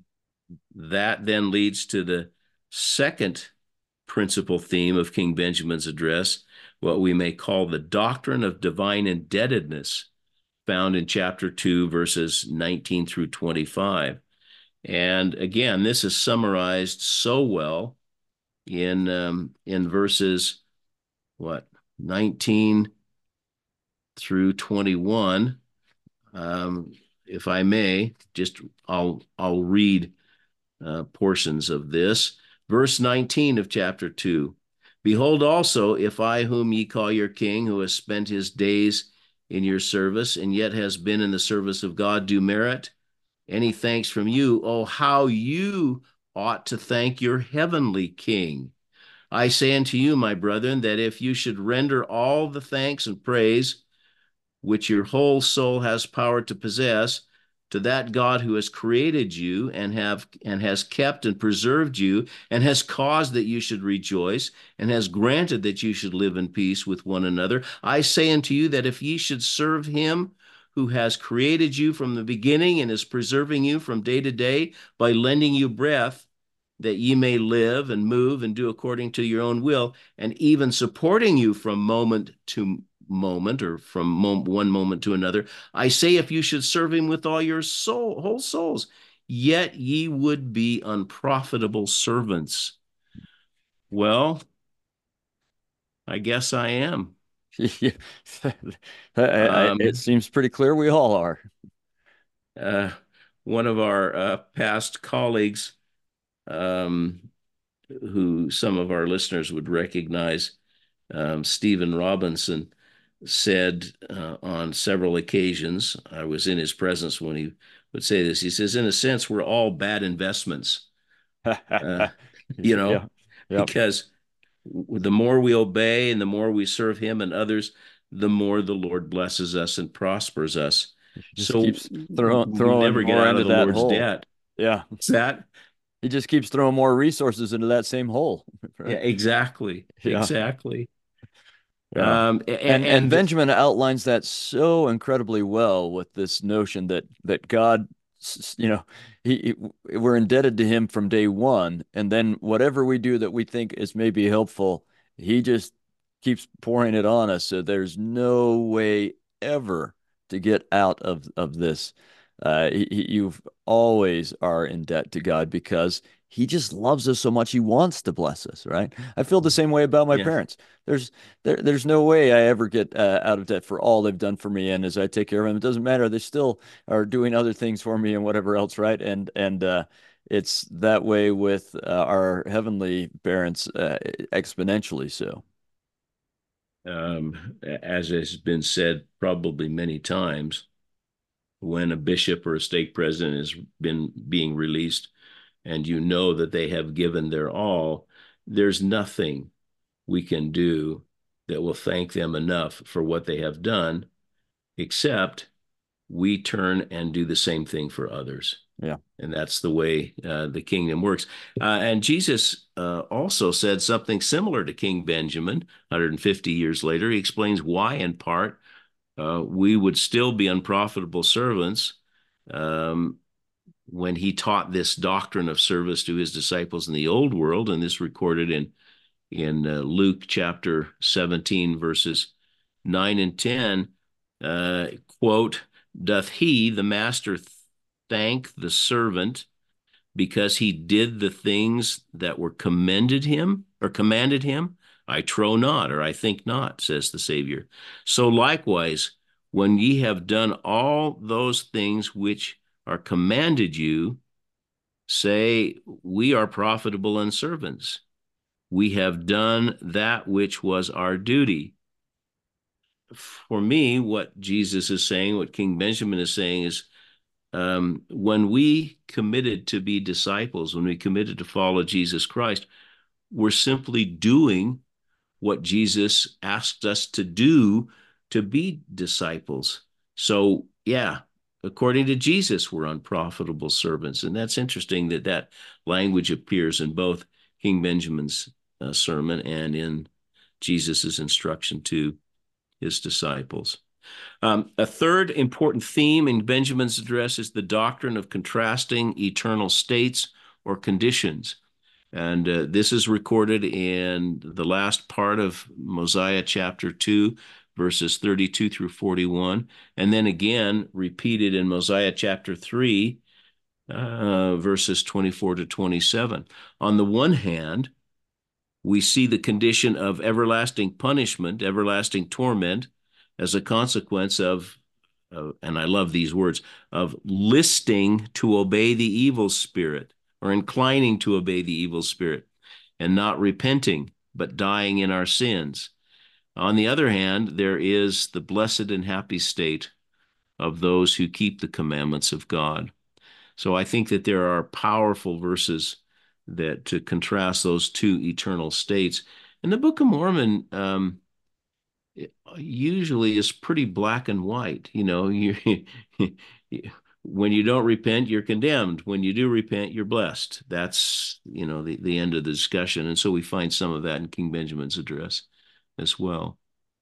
that then leads to the second principal theme of King Benjamin's address, what we may call the doctrine of divine indebtedness, found in chapter two, verses nineteen through twenty-five. And again, this is summarized so well in um, in verses what nineteen through twenty-one. Um, if I may, just I'll I'll read uh, portions of this. Verse nineteen of chapter two. Behold also, if I, whom ye call your king, who has spent his days in your service, and yet has been in the service of God, do merit any thanks from you, oh, how you ought to thank your heavenly king. I say unto you, my brethren, that if you should render all the thanks and praise which your whole soul has power to possess, to that God who has created you and have and has kept and preserved you and has caused that you should rejoice and has granted that you should live in peace with one another. I say unto you that if ye should serve him who has created you from the beginning and is preserving you from day to day by lending you breath, that ye may live and move and do according to your own will, and even supporting you from moment to moment or from mom- one moment to another. I say, if you should serve him with all your soul, whole souls, yet ye would be unprofitable servants. Well, I guess I am. Yeah. I- I- It Um, seems pretty clear we all are. uh, One of our uh, past colleagues, um, who some of our listeners would recognize, um, Stephen Robinson, said uh, on several occasions, I was in his presence when he would say this. He says, in a sense, we're all bad investments, uh, you Yeah. know, Yep. because the more we obey and the more we serve him and others, the more the Lord blesses us and prospers us. He just So keeps throwing we throwing never get more out into of the that Lord's hole. debt. Yeah. Is that? He just keeps throwing more resources into that same hole. Yeah, Right. exactly. Yeah. Exactly. Yeah. Um, And and and Benjamin outlines that so incredibly well with this notion that that God, you know, he, he- we're indebted to him from day one, and then whatever we do that we think is maybe helpful, he just keeps pouring it on us. So there's no way ever to get out of of this. Uh, he, he- you always are in debt to God because he just loves us so much. He wants to bless us, right? I feel the same way about my yeah, parents. There's there, there's no way I ever get uh, out of debt for all they've done for me. And as I take care of them, it doesn't matter. They still are doing other things for me and whatever else, right? And and uh, it's that way with uh, our heavenly parents, uh, exponentially so. um, as has been said probably many times, when a bishop or a stake president has been being released and you know that they have given their all, there's nothing we can do that will thank them enough for what they have done, except we turn and do the same thing for others. Yeah. And that's the way uh, the kingdom works. Uh, and Jesus uh, also said something similar to King Benjamin one hundred fifty years later. He explains why, in part, uh, we would still be unprofitable servants, um, when he taught this doctrine of service to his disciples in the old world. And this recorded in, in uh, Luke chapter seventeen, verses nine and ten, uh, quote, doth he, the master, thank the servant because he did the things that were commended him or commanded him? I trow not, or I think not, says the Savior. So likewise, when ye have done all those things which are commanded you, say, we are profitable and servants. We have done that which was our duty. For me, what Jesus is saying, what King Benjamin is saying is, um, when we committed to be disciples, when we committed to follow Jesus Christ, we're simply doing what Jesus asked us to do to be disciples. So, yeah, according to Jesus, we're unprofitable servants. And that's interesting that that language appears in both King Benjamin's uh, sermon and in Jesus's instruction to his disciples. Um, a third important theme in Benjamin's address is the doctrine of contrasting eternal states or conditions. And uh, this is recorded in the last part of Mosiah chapter two, verses thirty-two through forty-one, and then again repeated in Mosiah chapter three, uh, verses twenty-four to twenty-seven. On the one hand, we see the condition of everlasting punishment, everlasting torment, as a consequence of, uh, and I love these words, of listing to obey the evil spirit or inclining to obey the evil spirit and not repenting, but dying in our sins. On the other hand, there is the blessed and happy state of those who keep the commandments of God. So I think that there are powerful verses that to contrast those two eternal states. And the Book of Mormon um, usually is pretty black and white. You know, you when you don't repent, you're condemned. When you do repent, you're blessed. That's, you know, the, the end of the discussion. And so we find some of that in King Benjamin's address as well.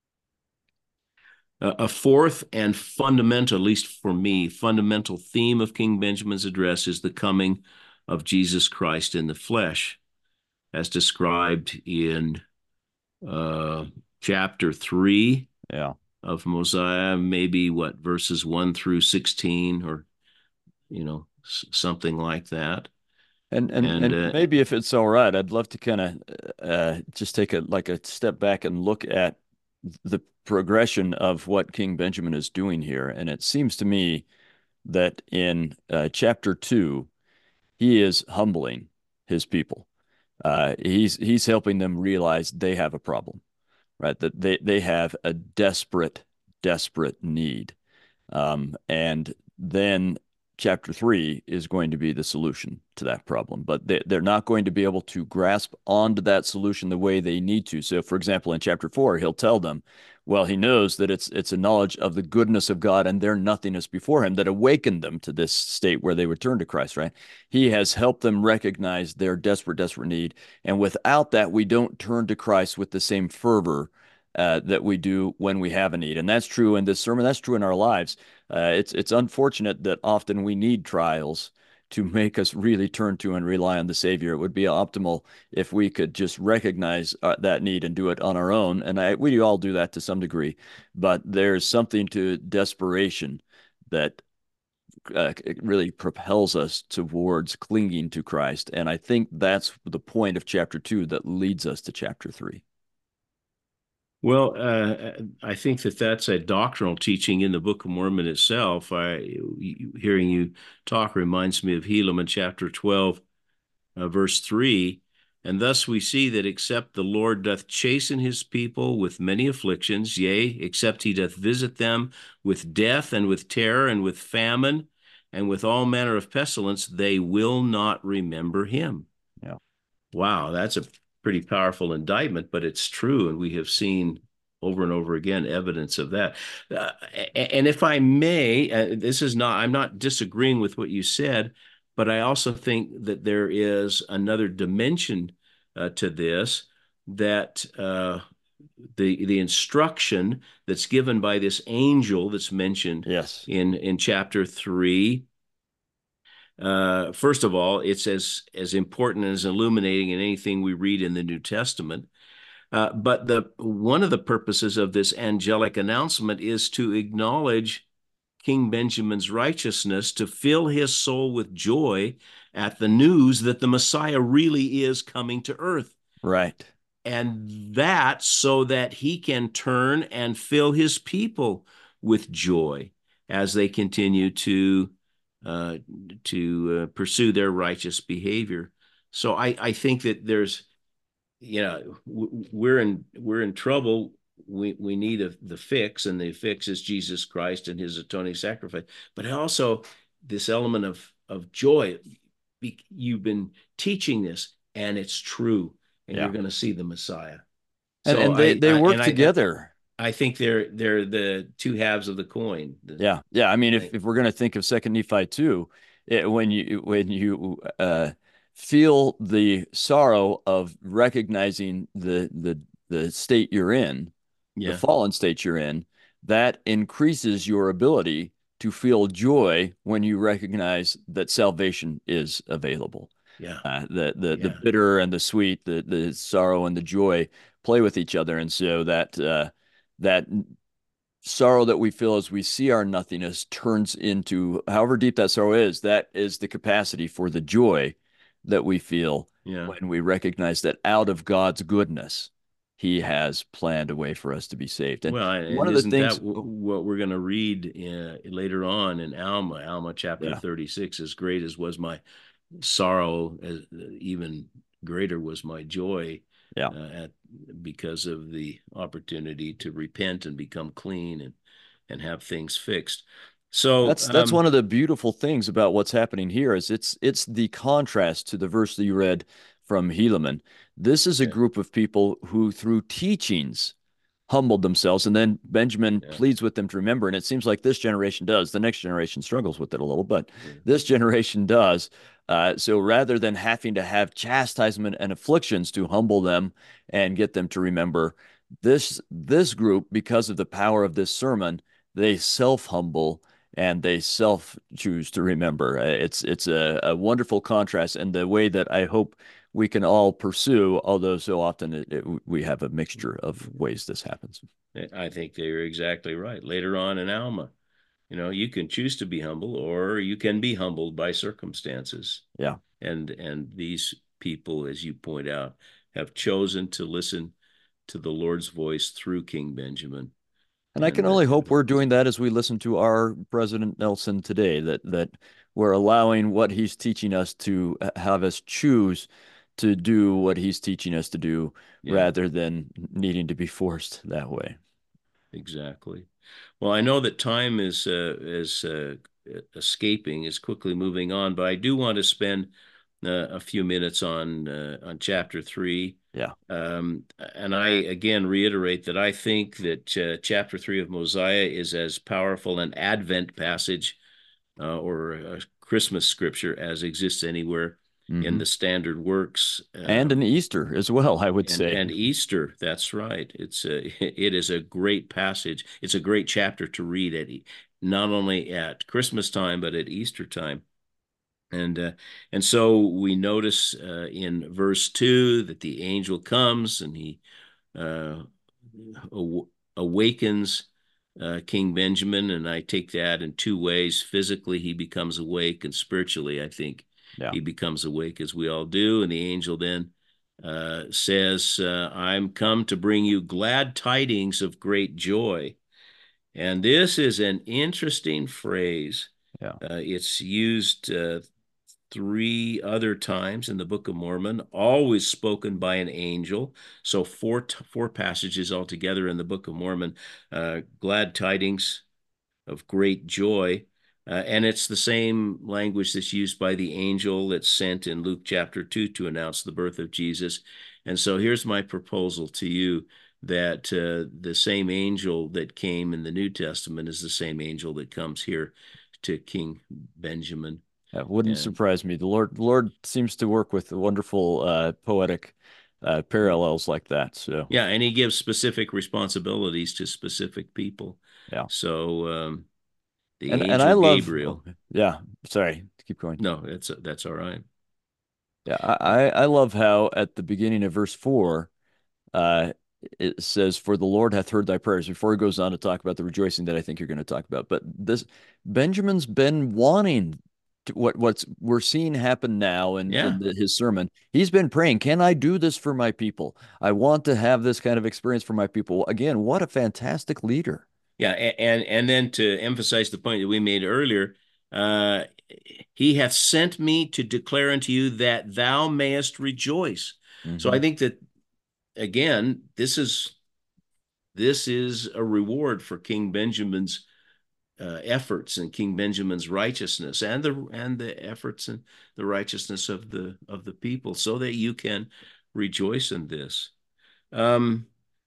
Uh, a fourth and fundamental, at least for me, fundamental theme of King Benjamin's address is the coming of Jesus Christ in the flesh, as described in uh, chapter three Yeah. of Mosiah, maybe what, verses one through sixteen, or, you know, something like that. And and And and uh, maybe if it's all right, I'd love to kind of uh, just take a like a step back and look at the progression of what King Benjamin is doing here. And it seems to me that in uh, chapter two, he is humbling his people. Uh, he's he's helping them realize they have a problem, right? That they they have a desperate, desperate need. Um, and then chapter three is going to be the solution to that problem. But they, they're not going to be able to grasp onto that solution the way they need to. So, for example, in chapter four, he'll tell them, well, he knows that it's it's a knowledge of the goodness of God and their nothingness before him that awakened them to this state where they would turn to Christ, right? He has helped them recognize their desperate, desperate need. And without that, we don't turn to Christ with the same fervor uh, that we do when we have a need. And that's true in this sermon. That's true in our lives. Uh, it's it's unfortunate that often we need trials to make us really turn to and rely on the Savior. It would be optimal if we could just recognize uh, that need and do it on our own. And I, we all do that to some degree, but there's something to desperation that uh, it really propels us towards clinging to Christ. And I think that's the point of chapter two that leads us to chapter three. well, uh, I think that that's a doctrinal teaching in the Book of Mormon itself. I, hearing you talk reminds me of Helaman chapter twelve, uh, verse three. And thus we see that except the Lord doth chasten his people with many afflictions, yea, except he doth visit them with death and with terror and with famine and with all manner of pestilence, they will not remember him. Yeah. Wow, that's a pretty powerful indictment, but it's true. And we have seen over and over again evidence of that. Uh, and if I may, uh, this is not, I'm not disagreeing with what you said, but I also think that there is another dimension uh, to this that uh, the the instruction that's given by this angel that's mentioned Yes. in in chapter three. Uh, first of all, it's as as important and as illuminating in anything we read in the New Testament. Uh, but the one of the purposes of this angelic announcement is to acknowledge King Benjamin's righteousness, to fill his soul with joy at the news that the Messiah really is coming to earth. Right. And that so that he can turn and fill his people with joy as they continue to uh, to uh, pursue their righteous behavior. So I, I think that there's, you know, we're in we're in trouble. We we need a, the fix, and the fix is Jesus Christ and his atoning sacrifice. But also this element of of joy. You've been teaching this, and it's true, and you're Yeah. going to see the Messiah. And So and they I, they I work and I together. I think they're they're the two halves of the coin. The, Yeah, yeah. I mean, if, I, if we're going to think of Second Nephi too, it, when you when you uh, feel the sorrow of recognizing the the the state you're in, the yeah, fallen state you're in, that increases your ability to feel joy when you recognize that salvation is available. yeah, Uh, the the the yeah. bitter and the sweet, the the sorrow and the joy play with each other, and so that uh, that sorrow that we feel as we see our nothingness turns into, however deep that sorrow is, that is the capacity for the joy that we feel Yeah. when we recognize that out of God's goodness, he has planned a way for us to be saved. And Well, one and of the isn't that things, w- oh, what we're going to read uh, later on in Alma, Alma chapter yeah, thirty-six? As great as was my sorrow, as even greater was my joy yeah. uh, at because of the opportunity to repent and become clean and and have things fixed. So, That's that's um, one of the beautiful things about what's happening here is it's it's the contrast to the verse that you read from Helaman. This is a yeah, group of people who, through teachings, humbled themselves, and then Benjamin yeah, pleads with them to remember. And it seems like this generation does. The next generation struggles with it a little, but yeah. this generation does. Uh, so rather than having to have chastisement and afflictions to humble them and get them to remember, this this group, because of the power of this sermon, they self humble and they self choose to remember. Uh, It's it's a, a wonderful contrast, and the way that I hope we can all pursue, although so often it, it, we have a mixture of ways this happens. I think they're exactly right. Later on in Alma, you know, you can choose to be humble, or you can be humbled by circumstances. Yeah. And and these people, as you point out, have chosen to listen to the Lord's voice through King Benjamin. And I can And uh, only hope we're doing that as we listen to our President Nelson today, that that we're allowing what he's teaching us to have us choose to do what he's teaching us to do yeah, rather than needing to be forced that way. exactly. Well, I know that time is uh, is uh, escaping, is quickly moving on, but I do want to spend uh, a few minutes on uh, on chapter three. Yeah. Um, and I again reiterate that I think that uh, chapter three of Mosiah is as powerful an Advent passage uh, or a Christmas scripture as exists anywhere in Hmm. the standard works. And an Um, Easter as well, I would and say. and Easter, that's right. It's a it is a great passage. It's a great chapter to read at not only at Christmas time but at Easter time. And uh, and so we notice uh, in verse two that the angel comes and he uh, aw awakens uh, King Benjamin, and I take that in two ways. Physically, he becomes awake, and spiritually, I think Yeah. he becomes awake, as we all do. And the angel then uh, says, uh, I'm come to bring you glad tidings of great joy. And this is an interesting phrase. Yeah. Uh, it's used uh, three other times in the Book of Mormon, always spoken by an angel. So four four passages altogether in the Book of Mormon. Uh, glad tidings of great joy. Uh, and it's the same language that's used by the angel that's sent in Luke chapter two to announce the birth of Jesus. And so here's my proposal to you that uh, the same angel that came in the New Testament is the same angel that comes here to King Benjamin. That wouldn't And surprise me. The Lord, the Lord seems to work with wonderful uh, poetic uh, parallels like that. So, yeah, and he gives specific responsibilities to specific people. yeah. So um, the And and I angel love, oh, Gabriel, yeah, sorry, keep going. no, that's that's all right. Yeah, I, I I love how at the beginning of verse four, uh, it says, "For the Lord hath heard thy prayers." Before he goes on to talk about the rejoicing that I think you're going to talk about, but this Benjamin's been wanting to, what what's we're seeing happen now in Yeah, in the, his sermon. He's been praying, "Can I do this for my people? I want to have this kind of experience for my people." Again, what a fantastic leader! yeah, and and then to emphasize the point that we made earlier, uh, he hath sent me to declare unto you that thou mayest rejoice. So I Hmm. think that again, this is this is a reward for King Benjamin's uh, efforts and King Benjamin's righteousness and the and the efforts and the righteousness of the of the people, so that you can rejoice in this. Um,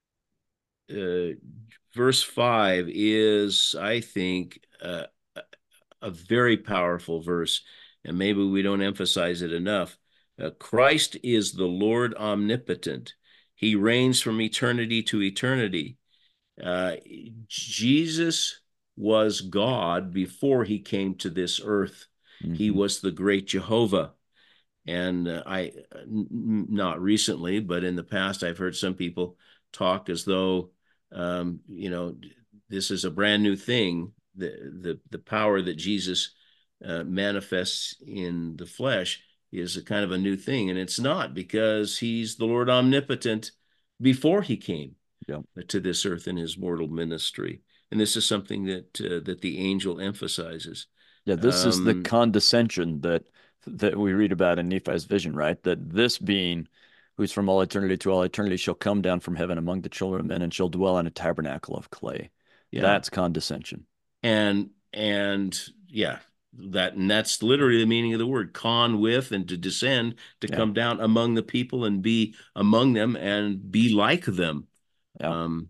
uh, Verse five is, I think, uh, a very powerful verse, and maybe we don't emphasize it enough. Uh, Christ is the Lord omnipotent. He reigns from eternity to eternity. Uh, Jesus was God before he came to this earth. He Hmm. was the great Jehovah. And uh, I, n- not recently, but in the past, I've heard some people talk as though, um, you know, this is a brand new thing. The the the power that Jesus uh, manifests in the flesh is a kind of a new thing, and it's not, because he's the Lord omnipotent before he came Yeah. to this earth in his mortal ministry. And this is something that uh, that the angel emphasizes. Yeah, this is the Um, condescension that that we read about in Nephi's vision, right? That this being who's from all eternity to all eternity shall come down from heaven among the children of men and shall dwell in a tabernacle of clay. yeah, That's condescension. and and yeah, that and that's literally the meaning of the word con, with, and to descend, to Yeah, come down among the people and be among them and be like them. yeah, Um,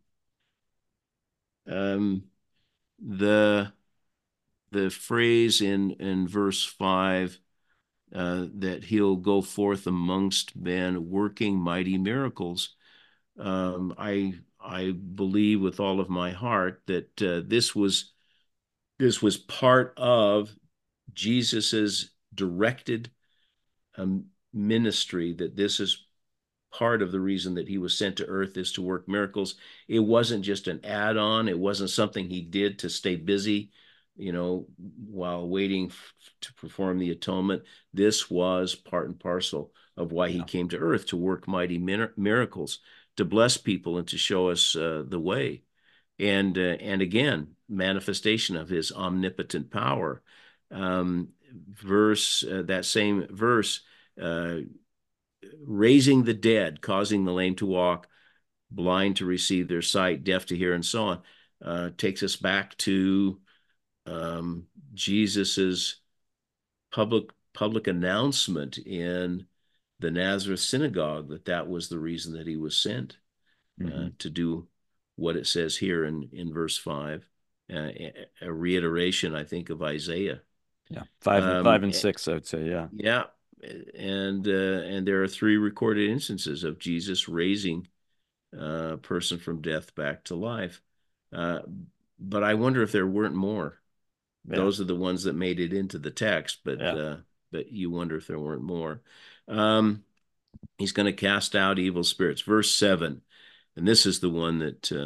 um, the the phrase in in verse five uh, that he'll go forth amongst men working mighty miracles. Um, I I believe with all of my heart that uh, this was this was part of Jesus's directed um, ministry, that this is part of the reason that he was sent to earth, is to work miracles. It wasn't just an add-on. It wasn't something he did to stay busy. you know, while waiting f- to perform the atonement. This was part and parcel of why he Yeah. came to earth, to work mighty mir- miracles, to bless people, and to show us uh, the way. And uh, and again, manifestation of his omnipotent power. Um, verse uh, that same verse, uh, raising the dead, causing the lame to walk, blind to receive their sight, deaf to hear, and so on, uh, takes us back to um, Jesus's public public announcement in the Nazareth synagogue that that was the reason that he was sent, uh, Hmm. to do what it says here in in verse five, uh, a reiteration, I think, of Isaiah. Yeah. Five and Um, five and six, I would say. Yeah. yeah, and uh, and there are three recorded instances of Jesus raising a person from death back to life. Uh, but I wonder if there weren't more. Yeah. Those are the ones that made it into the text, but Yeah. uh, but you wonder if there weren't more. Um, he's going to cast out evil spirits. Verse seven, and this is the one that uh,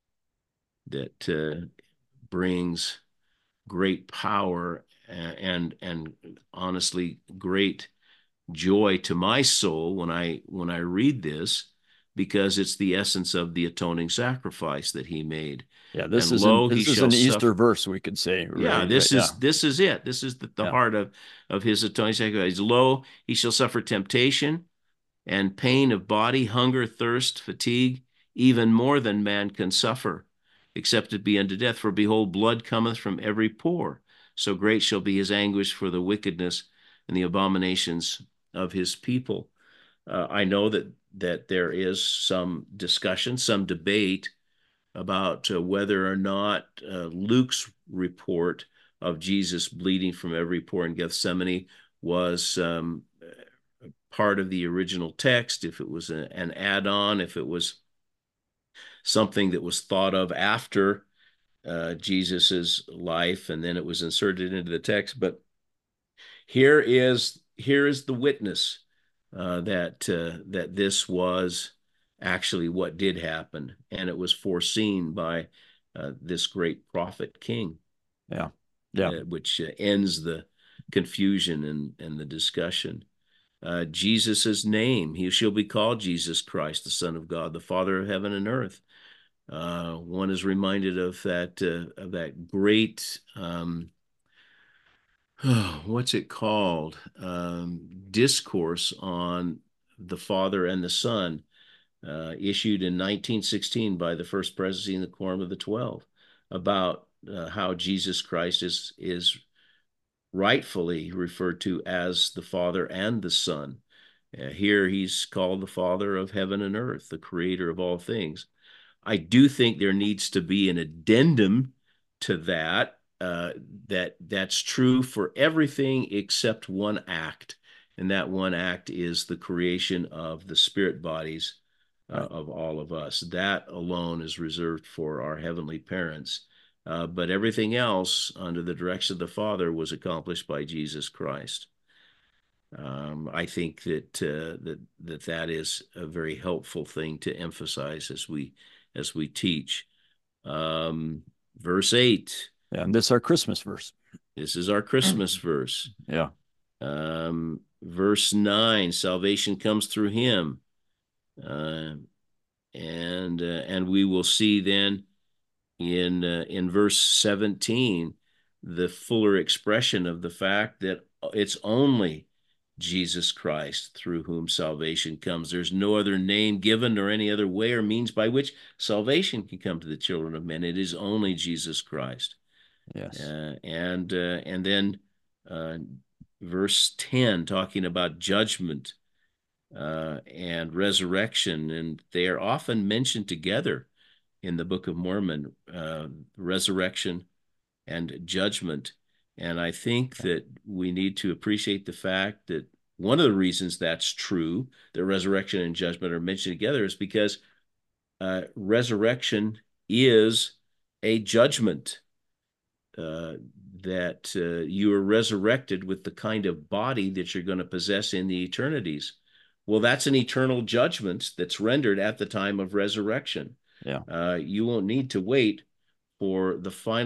that uh, brings great power and and honestly great joy to my soul when I when I read this, because it's the essence of the atoning sacrifice that he made. Yeah. This And is an lo, he this is shall an Easter suffer. verse, we could say, Yeah, really. Right? this Yeah. is this is it. This is the, the Yeah. heart of of his atoning sacrifice. Lo, he shall suffer temptation and pain of body, hunger, thirst, fatigue, even more than man can suffer, except it be unto death. For behold, blood cometh from every pore. So great shall be his anguish for the wickedness and the abominations of his people. Uh, I know that that there is some discussion, some debate about uh, whether or not uh, Luke's report of Jesus bleeding from every pore in Gethsemane was um, part of the original text, if it was a, an add-on, if it was something that was thought of after uh, Jesus's life and then it was inserted into the text. But here is here is the witness uh, that uh, that this was actually what did happen, and it was foreseen by uh, this great prophet king, Yeah. Yeah. uh, which uh, ends the confusion and, and the discussion. Uh, Jesus's name, he shall be called Jesus Christ, the Son of God, the Father of heaven and earth. Uh, one is reminded of that uh, of that great um, oh, what's it called? Um, discourse on the Father and the Son, uh, issued in nineteen sixteen by the First Presidency in the Quorum of the Twelve, about uh, how Jesus Christ is is rightfully referred to as the Father and the Son. Uh, here he's called the Father of heaven and earth, the creator of all things. I do think there needs to be an addendum to that. Uh, that that's true for everything except one act, and that one act is the creation of the spirit bodies uh, Right. of all of us. That alone is reserved for our heavenly parents. Uh, but everything else, under the direction of the Father, was accomplished by Jesus Christ. Um, I think that uh, that that that is a very helpful thing to emphasize as we as we teach. Um, verse eight. Yeah. And this is our Christmas verse. This is our Christmas verse. Yeah. Um, verse nine. Salvation comes through him, uh, and uh, and we will see then in uh, in verse seventeen the fuller expression of the fact that it's only Jesus Christ through whom salvation comes. There's no other name given nor any other way or means by which salvation can come to the children of men. It is only Jesus Christ. Yes. Uh, and uh, and then uh, verse ten talking about judgment uh, and resurrection, and they are often mentioned together in the Book of Mormon, uh, resurrection and judgment. And I think that we need to appreciate the fact that one of the reasons that's true, that resurrection and judgment are mentioned together, is because uh, resurrection is a judgment. Uh, that uh, you are resurrected with the kind of body that you're going to possess in the eternities. Well, that's an eternal judgment that's rendered at the time of resurrection. Yeah. Uh, you won't need to wait for the final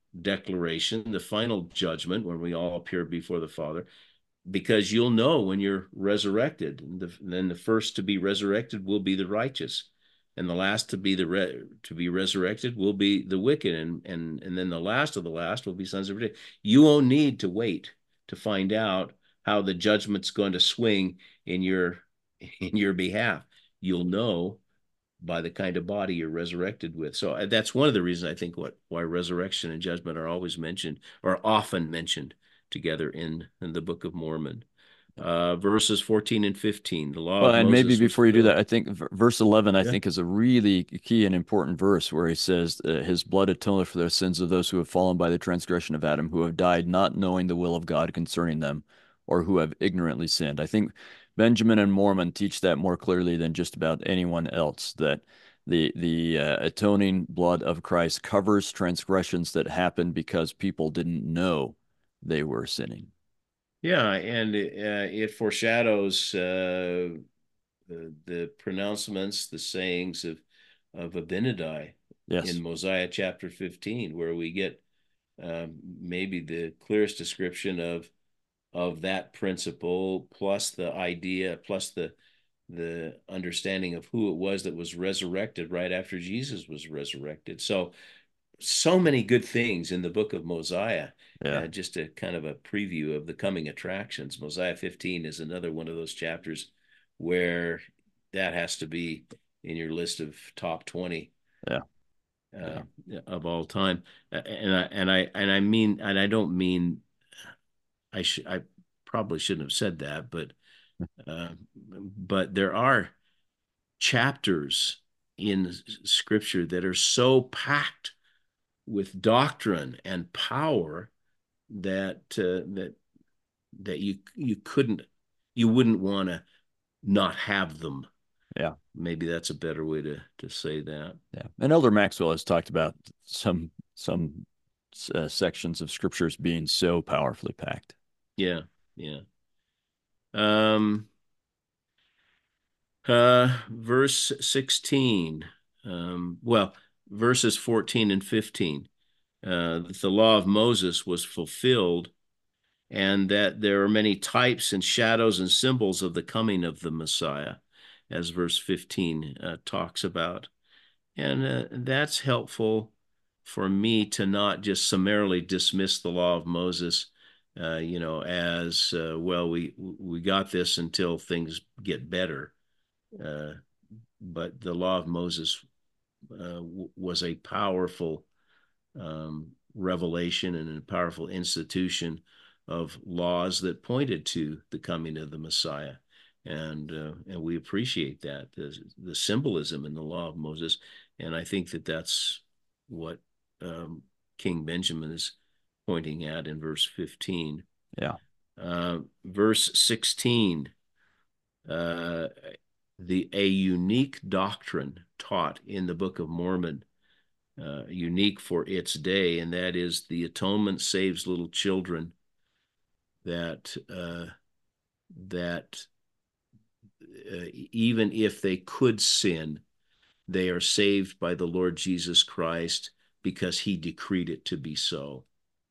declaration, the final judgment when we all appear before the Father, because you'll know when you're resurrected. And the, then the first to be resurrected will be the righteous, and the last to be the re, to be resurrected will be the wicked, and and and then the last of the last will be sons of perdition. You won't need to wait to find out how the judgment's going to swing in your in your behalf. You'll know by the kind of body you're resurrected with. So uh, that's one of the reasons I think what why resurrection and judgment are always mentioned, or often mentioned together in, in the Book of Mormon. Uh, verses fourteen and fifteen, the law Well, of and maybe Moses was before you do fulfilled. that, I think v- verse eleven, I Yeah. think, is a really key and important verse where he says, uh, his blood atoneth for the sins of those who have fallen by the transgression of Adam, who have died not knowing the will of God concerning them, or who have ignorantly sinned. I think Benjamin and Mormon teach that more clearly than just about anyone else, that the the uh, atoning blood of Christ covers transgressions that happened because people didn't know they were sinning. Yeah, and it, uh, it foreshadows uh, the, the pronouncements, the sayings of of Abinadi in Yes. Mosiah chapter fifteen, where we get um, maybe the clearest description of of that principle, plus the idea, plus the the understanding of who it was that was resurrected right after Jesus was resurrected. So so many good things in the book of Mosiah. Yeah. Uh, just a kind of a preview of the coming attractions. Mosiah fifteen is another one of those chapters where that has to be in your list of top twenty Yeah. uh, Yeah. of all time. And I and I and I mean and I don't mean I should I probably shouldn't have said that, but uh, but there are chapters in Scripture that are so packed with doctrine and power that uh, that that you you couldn't you wouldn't want to not have them. Yeah. Maybe that's a better way to to say that. Yeah. And Elder Maxwell has talked about some some uh, sections of scriptures being so powerfully packed. Yeah, yeah. Um, uh, verse sixteen. Um, well, verses fourteen and fifteen. Uh, that the law of Moses was fulfilled, and that there are many types and shadows and symbols of the coming of the Messiah, as verse fifteen uh, talks about. And uh, that's helpful for me to not just summarily dismiss the law of Moses, uh, you know, as uh, well, we we got this until things get better. Uh, but the law of Moses uh, was a powerful um, revelation and a powerful institution of laws that pointed to the coming of the Messiah. And uh, and we appreciate that, the, the symbolism in the law of Moses. And I think that that's what um, King Benjamin is pointing at in verse fifteen. Yeah. Uh, verse sixteen, uh, the a unique doctrine taught in the Book of Mormon, uh, unique for its day, and that is the atonement saves little children. That uh, that uh, even if they could sin, they are saved by the Lord Jesus Christ because He decreed it to be so.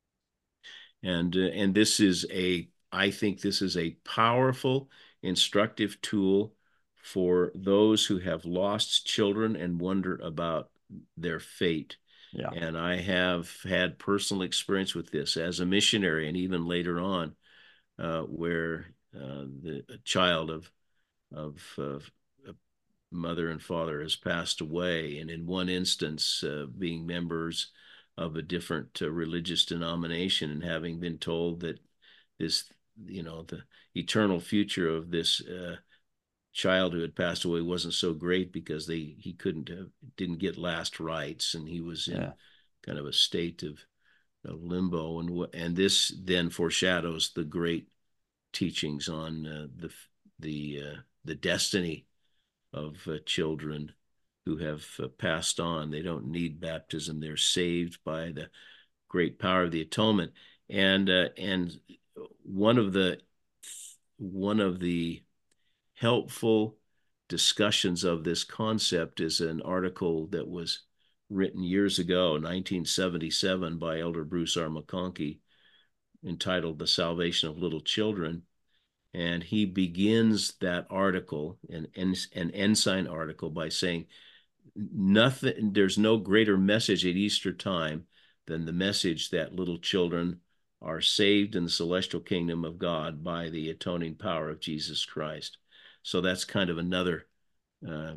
And uh, and this is a I think this is a powerful, instructive tool for those who have lost children and wonder about their fate. Yeah. And I have had personal experience with this as a missionary, and even later on, uh, where uh, the a child of of uh, mother and father has passed away, and in one instance, uh, being members of a different uh, religious denomination, and having been told that this, you know, the eternal future of this uh, child who had passed away wasn't so great because they he couldn't have, didn't get last rites, and he was in Yeah. kind of a state of, of limbo, and and this then foreshadows the great teachings on uh, the the uh, the destiny of uh, children who have uh, passed on. They don't need baptism; they're saved by the great power of the atonement. And uh, and one of the one of the helpful discussions of this concept is an article that was written years ago, nineteen seventy-seven, by Elder Bruce R. McConkie, entitled The Salvation of Little Children. And he begins that article, an, an ensign article, by saying, nothing, there's no greater message at Easter time than the message that little children are saved in the celestial kingdom of God by the atoning power of Jesus Christ. So that's kind of another uh,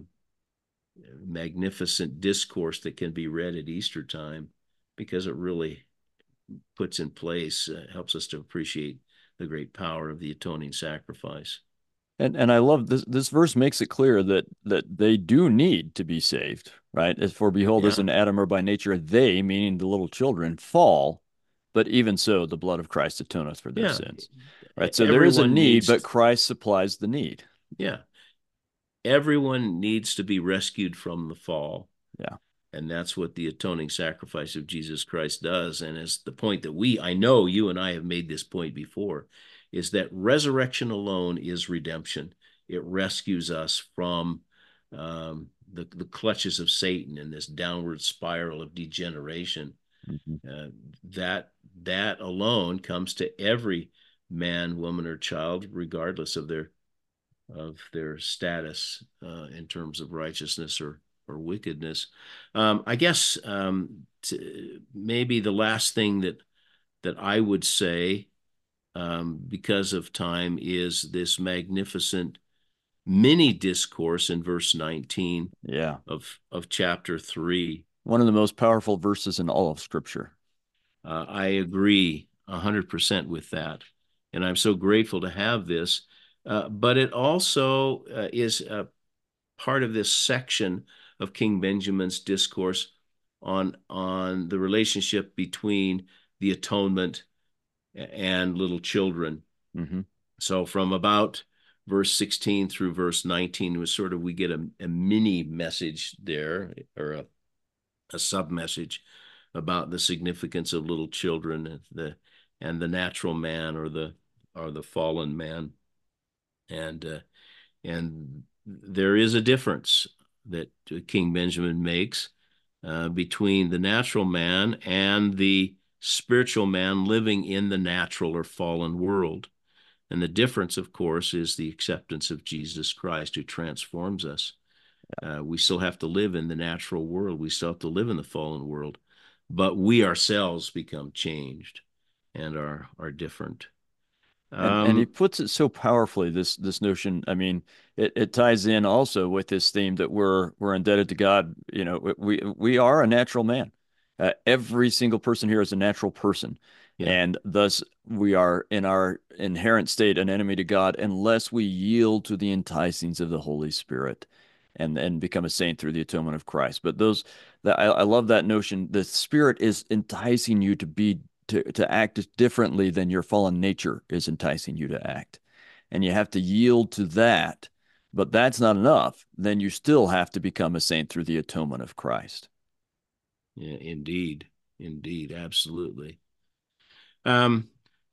magnificent discourse that can be read at Easter time, because it really puts in place, uh, helps us to appreciate the great power of the atoning sacrifice. And and I love this this verse makes it clear that that they do need to be saved, right? As for behold, as Yeah, in Adam are by nature they, meaning the little children, fall, but even so the blood of Christ atoneth for their yeah. sins. Right? So there is a Everyone need, but needs, Christ supplies the need. yeah, everyone needs to be rescued from the fall. Yeah. And that's what the atoning sacrifice of Jesus Christ does. And it's the point that we, I know you and I have made this point before, is that resurrection alone is redemption. It rescues us from um, the, the clutches of Satan and this downward spiral of degeneration. Mm-hmm. Uh, that that alone comes to every man, woman, or child, regardless of their of their status uh, in terms of righteousness or or wickedness. Um, I guess um, to, maybe the last thing that that I would say, um, because of time, is this magnificent mini discourse in verse nineteen Yeah. of of chapter three. One of the most powerful verses in all of Scripture. Uh, I agree a hundred percent with that, and I'm so grateful to have this. Uh, but it also uh, is uh, part of this section of King Benjamin's discourse on on the relationship between the atonement and little children. Mm-hmm. So from about verse sixteen through verse nineteen was sort of, we get a, a mini message there, or a, a sub message about the significance of little children and the and the natural man, or the or the fallen man. And uh, and there is a difference that King Benjamin makes uh, between the natural man and the spiritual man living in the natural or fallen world. And the difference, of course, is the acceptance of Jesus Christ, who transforms us. Uh, we still have to live in the natural world. We still have to live in the fallen world, but we ourselves become changed and are are different. And and he Um, puts it so powerfully, this this notion. I mean, it, it ties in also with this theme that we're we're indebted to God. You know, we we are a natural man. Uh, every single person here is a natural person, yeah, and thus we are in our inherent state an enemy to God unless we yield to the enticings of the Holy Spirit and and become a saint through the atonement of Christ. But those that I, I love that notion. The Spirit is enticing you to be to, to act differently than your fallen nature is enticing you to act. And you have to yield to that. But that's not enough. Then you still have to become a saint through the atonement of Christ. yeah, indeed, indeed, absolutely. Um,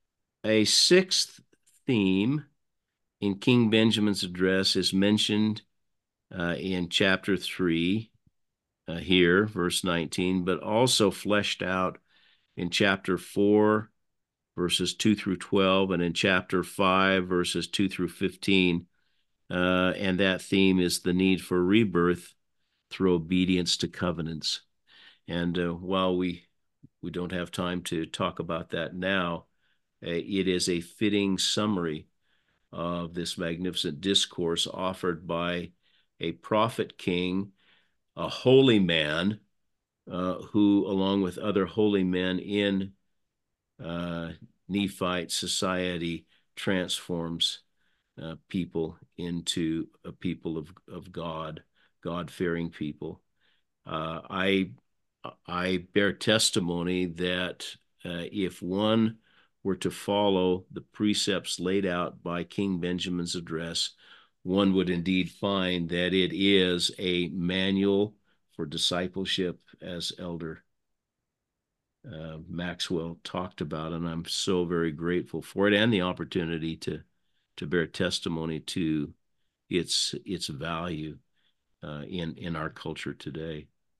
a sixth theme in King Benjamin's address is mentioned uh, in chapter three, uh, here, verse nineteen, but also fleshed out in chapter four, verses two through twelve, and in chapter five, verses two through fifteen. Uh, and that theme is the need for rebirth through obedience to covenants. And uh, while we we don't have time to talk about that now, uh, it is a fitting summary of this magnificent discourse offered by a prophet king, a holy man, uh, who, along with other holy men in uh, Nephite society, transforms uh, people into a people of, of God, God-fearing people. Uh, I I bear testimony that uh, if one were to follow the precepts laid out by King Benjamin's address, one would indeed find that it is a manual for discipleship, as Elder uh, Maxwell talked about, and I'm so very grateful for it and the opportunity to to bear testimony to its its value uh, in in our culture today.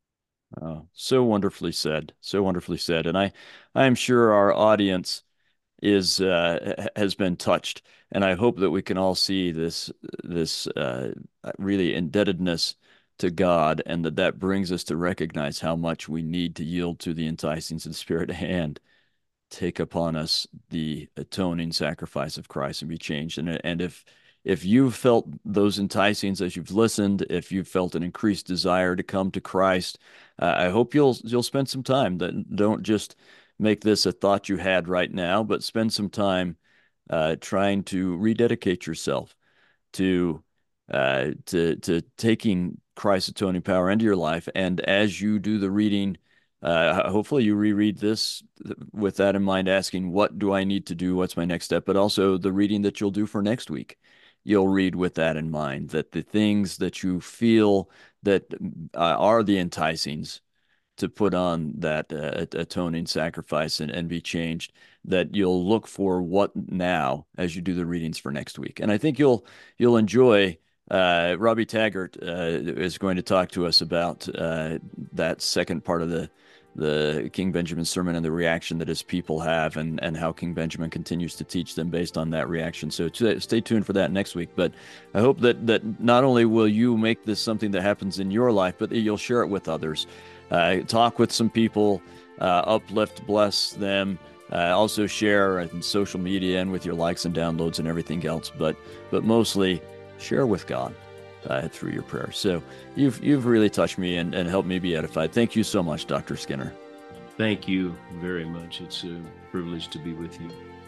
Oh, so wonderfully said. So wonderfully said. And I, I am sure our audience is uh, has been touched, and I hope that we can all see this this uh, really indebtedness to God, and that that brings us to recognize how much we need to yield to the enticings of the Spirit and take upon us the atoning sacrifice of Christ and be changed. And and if if you've felt those enticings as you've listened, if you've felt an increased desire to come to Christ, uh, I hope you'll you'll spend some time. That don't just make this a thought you had right now, but spend some time uh, trying to rededicate yourself to uh, to to taking Christ's atoning power into your life. And as you do the reading, uh, hopefully you reread this with that in mind, asking, what do I need to do? What's my next step? But also the reading that you'll do for next week. You'll read with that in mind, that the things that you feel that uh, are the enticings to put on that uh, atoning sacrifice and, and be changed, that you'll look for what now as you do the readings for next week. And I think you'll you'll enjoy uh, Robbie Taggart uh, is going to talk to us about uh, that second part of the the King Benjamin sermon and the reaction that his people have, and and how King Benjamin continues to teach them based on that reaction. So t- stay tuned for that next week. But I hope that that not only will you make this something that happens in your life, but that you'll share it with others. Uh, talk with some people, uh, uplift, bless them. Uh, also share in social media and with your likes and downloads and everything else. But but mostly share with God uh, through your prayers. So you've you've really touched me and, and helped me be edified. Thank you so much, Doctor Skinner. Thank you very much. It's a privilege to be with you.